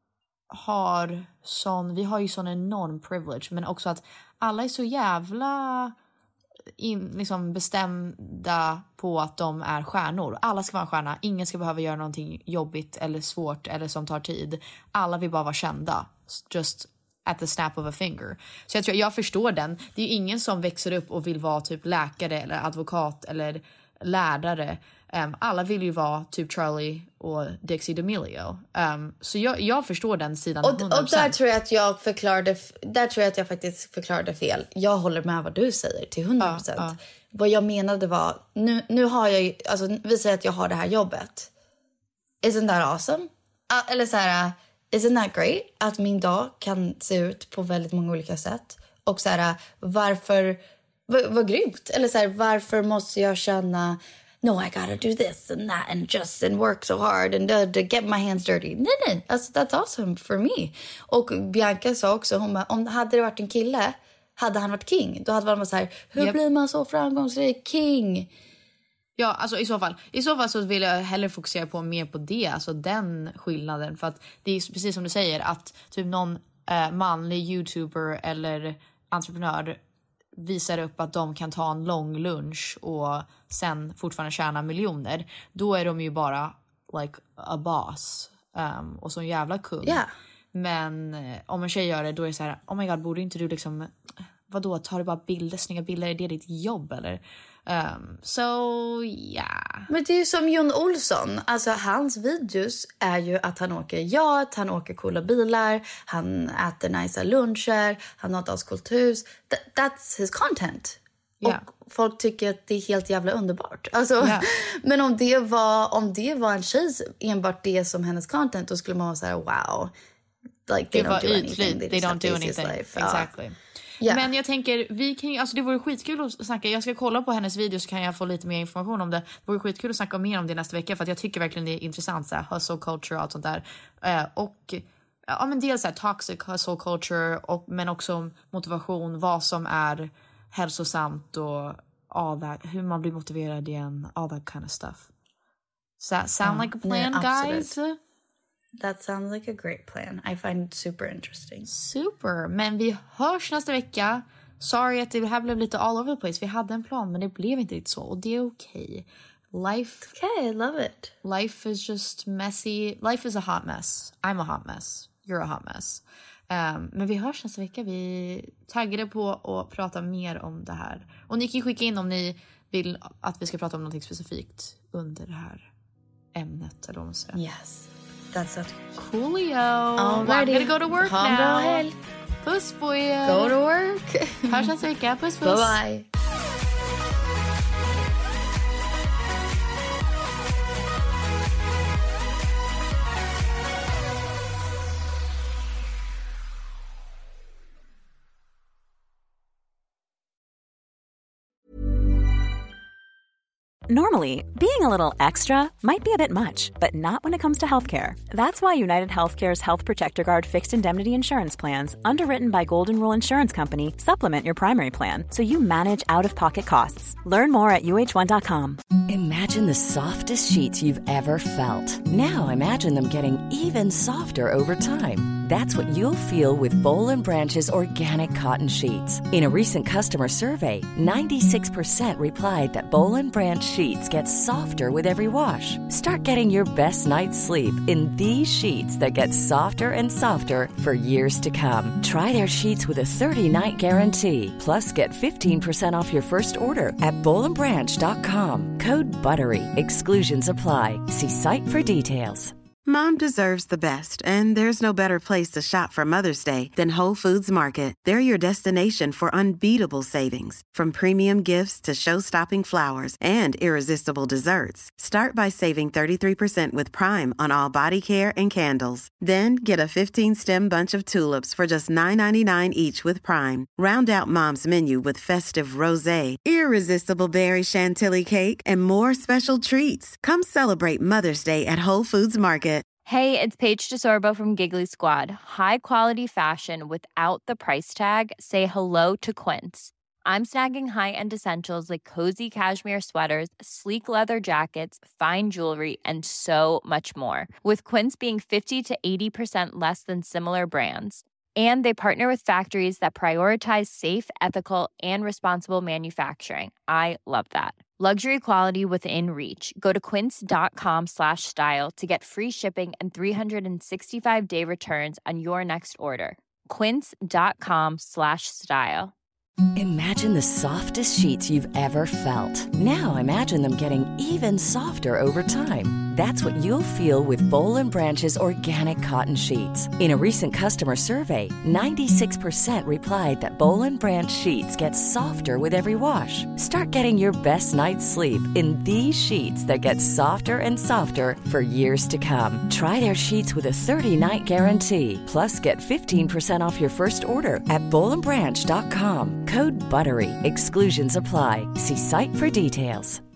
har sån... Vi har ju sån enorm privilege, men också att alla är så jävla... In, liksom bestämda på att de är stjärnor. Alla ska vara en stjärna. Ingen ska behöva göra någonting jobbigt eller svårt eller som tar tid. Alla vill bara vara kända. Just at the snap of a finger. Så jag tror jag förstår den. Det är ju ingen som växer upp och vill vara typ läkare eller advokat eller lärare. Um, alla vill ju vara typ Charlie och Dixie D'Amelio. Um, så jag, jag förstår den sidan. Och, och där tror jag att jag förklarade, där tror jag att jag faktiskt förklarade fel. Jag håller med vad du säger till hundra procent. Ja, ja. Vad jag menade var, nu, nu har jag ju, alltså vi säger att jag har det här jobbet. Isn't that awesome? Uh, eller så här, isn't that great? Att min dag kan se ut på väldigt många olika sätt. Och så här, varför, vad, vad grymt. Eller så här, varför måste jag känna... No, I gotta do this and that and just and work so hard and uh, to get my hands dirty. Nej, nej. Alltså, that's awesome for me. Och Bianca sa också, hon bara, om hade det varit en kille, hade han varit king. Då hade man varit så här, hur yep. blir man så framgångsrik king? Ja, alltså i så fall. I så fall så vill jag hellre fokusera på mer på det. Alltså den skillnaden. För att det är precis som du säger, att typ någon eh, manlig YouTuber eller entreprenör visar upp att de kan ta en lång lunch och sen fortfarande tjäna miljoner, då är de ju bara like a boss um, och så en jävla kung. Yeah. Men eh, om en tjej gör det, då är det så här, oh my god, borde inte du liksom, vadå, tar du bara bilder, snygga bilder, är det ditt jobb eller? Um, so yeah. Men det är ju som Jon Olsson. Alltså hans videos är ju att han åker yacht, han åker coola bilar, han äter nice luncher, han har ett ascoolt hus. Th- that's his content. Yeah. Och folk tycker att det är helt jävla underbart. Alltså, yeah. Men om det var om det var en tjej, enbart det som hennes content, då skulle man vara så här, wow. Like they det don't var do ytligt, anything. They, they don't do anything. Exactly. Ja. Yeah. Men jag tänker, vi kan, alltså det vore skitkul att snacka. Jag ska kolla på hennes video så kan jag få lite mer information om det. Det vore skitkul att snacka mer om det nästa vecka. För att jag tycker verkligen det är intressant, så här, hustle culture och allt sånt där. uh, Och ja, men dels så här, toxic hustle culture och, men också motivation, vad som är hälsosamt och all that, hur man blir motiverad igen, all that kind of stuff. Does that sound uh, like a plan, nej, guys? That sounds like a great plan. I find it super interesting. Super. Men vi hörs nästa vecka. Sorry att det här blev lite all over the place. Vi hade en plan, men det blev inte riktigt så. Och det är okej. Okay. Life... Okay, I love it. Life is just messy. Life is a hot mess. I'm a hot mess. You're a hot mess. Um, men vi hörs nästa vecka. Vi taggade på att prata mer om det här. Och ni kan skicka in om ni vill att vi ska prata om något specifikt under det här ämnet. Eller vad man säger. Yes. That's it. Coolio. Well, I'm gonna go to work ha now. Bra helg. Puss på er. Go to work. Hörs nästa vecka. Puss puss. Bye bye. Normally, being a little extra might be a bit much, but not when it comes to healthcare. That's why United Healthcare's Health Protector Guard fixed indemnity insurance plans, underwritten by Golden Rule Insurance Company, supplement your primary plan so you manage out-of-pocket costs. Learn more at U H one dot com. Imagine the softest sheets you've ever felt. Now imagine them getting even softer over time. That's what you'll feel with Boll and Branch's organic cotton sheets. In a recent customer survey, ninety-six percent replied that Boll and Branch sheets get softer with every wash. Start getting your best night's sleep in these sheets that get softer and softer for years to come. Try their sheets with a thirty-night guarantee. Plus, get fifteen percent off your first order at boll and branch dot com. Code BUTTERY. Exclusions apply. See site for details. Mom deserves the best, and there's no better place to shop for Mother's Day than Whole Foods Market. They're your destination for unbeatable savings, from premium gifts to show-stopping flowers and irresistible desserts. Start by saving thirty-three percent with Prime on all body care and candles. Then get a fifteen-stem bunch of tulips for just nine ninety-nine each with Prime. Round out Mom's menu with festive rosé, irresistible berry chantilly cake, and more special treats. Come celebrate Mother's Day at Whole Foods Market. Hey, it's Paige DeSorbo from Giggly Squad. High quality fashion without the price tag. Say hello to Quince. I'm snagging high-end essentials like cozy cashmere sweaters, sleek leather jackets, fine jewelry, and so much more. With Quince being fifty to eighty percent less than similar brands. And they partner with factories that prioritize safe, ethical, and responsible manufacturing. I love that. Luxury quality within reach. Go to quince.com slash style to get free shipping and three sixty-five day returns on your next order. Quince.com slash style. Imagine the softest sheets you've ever felt. Now imagine them getting even softer over time. That's what you'll feel with Boll and Branch's organic cotton sheets. In a recent customer survey, ninety-six percent replied that Boll and Branch sheets get softer with every wash. Start getting your best night's sleep in these sheets that get softer and softer for years to come. Try their sheets with a thirty-night guarantee. Plus, get fifteen percent off your first order at boll and branch dot com. Code BUTTERY. Exclusions apply. See site for details.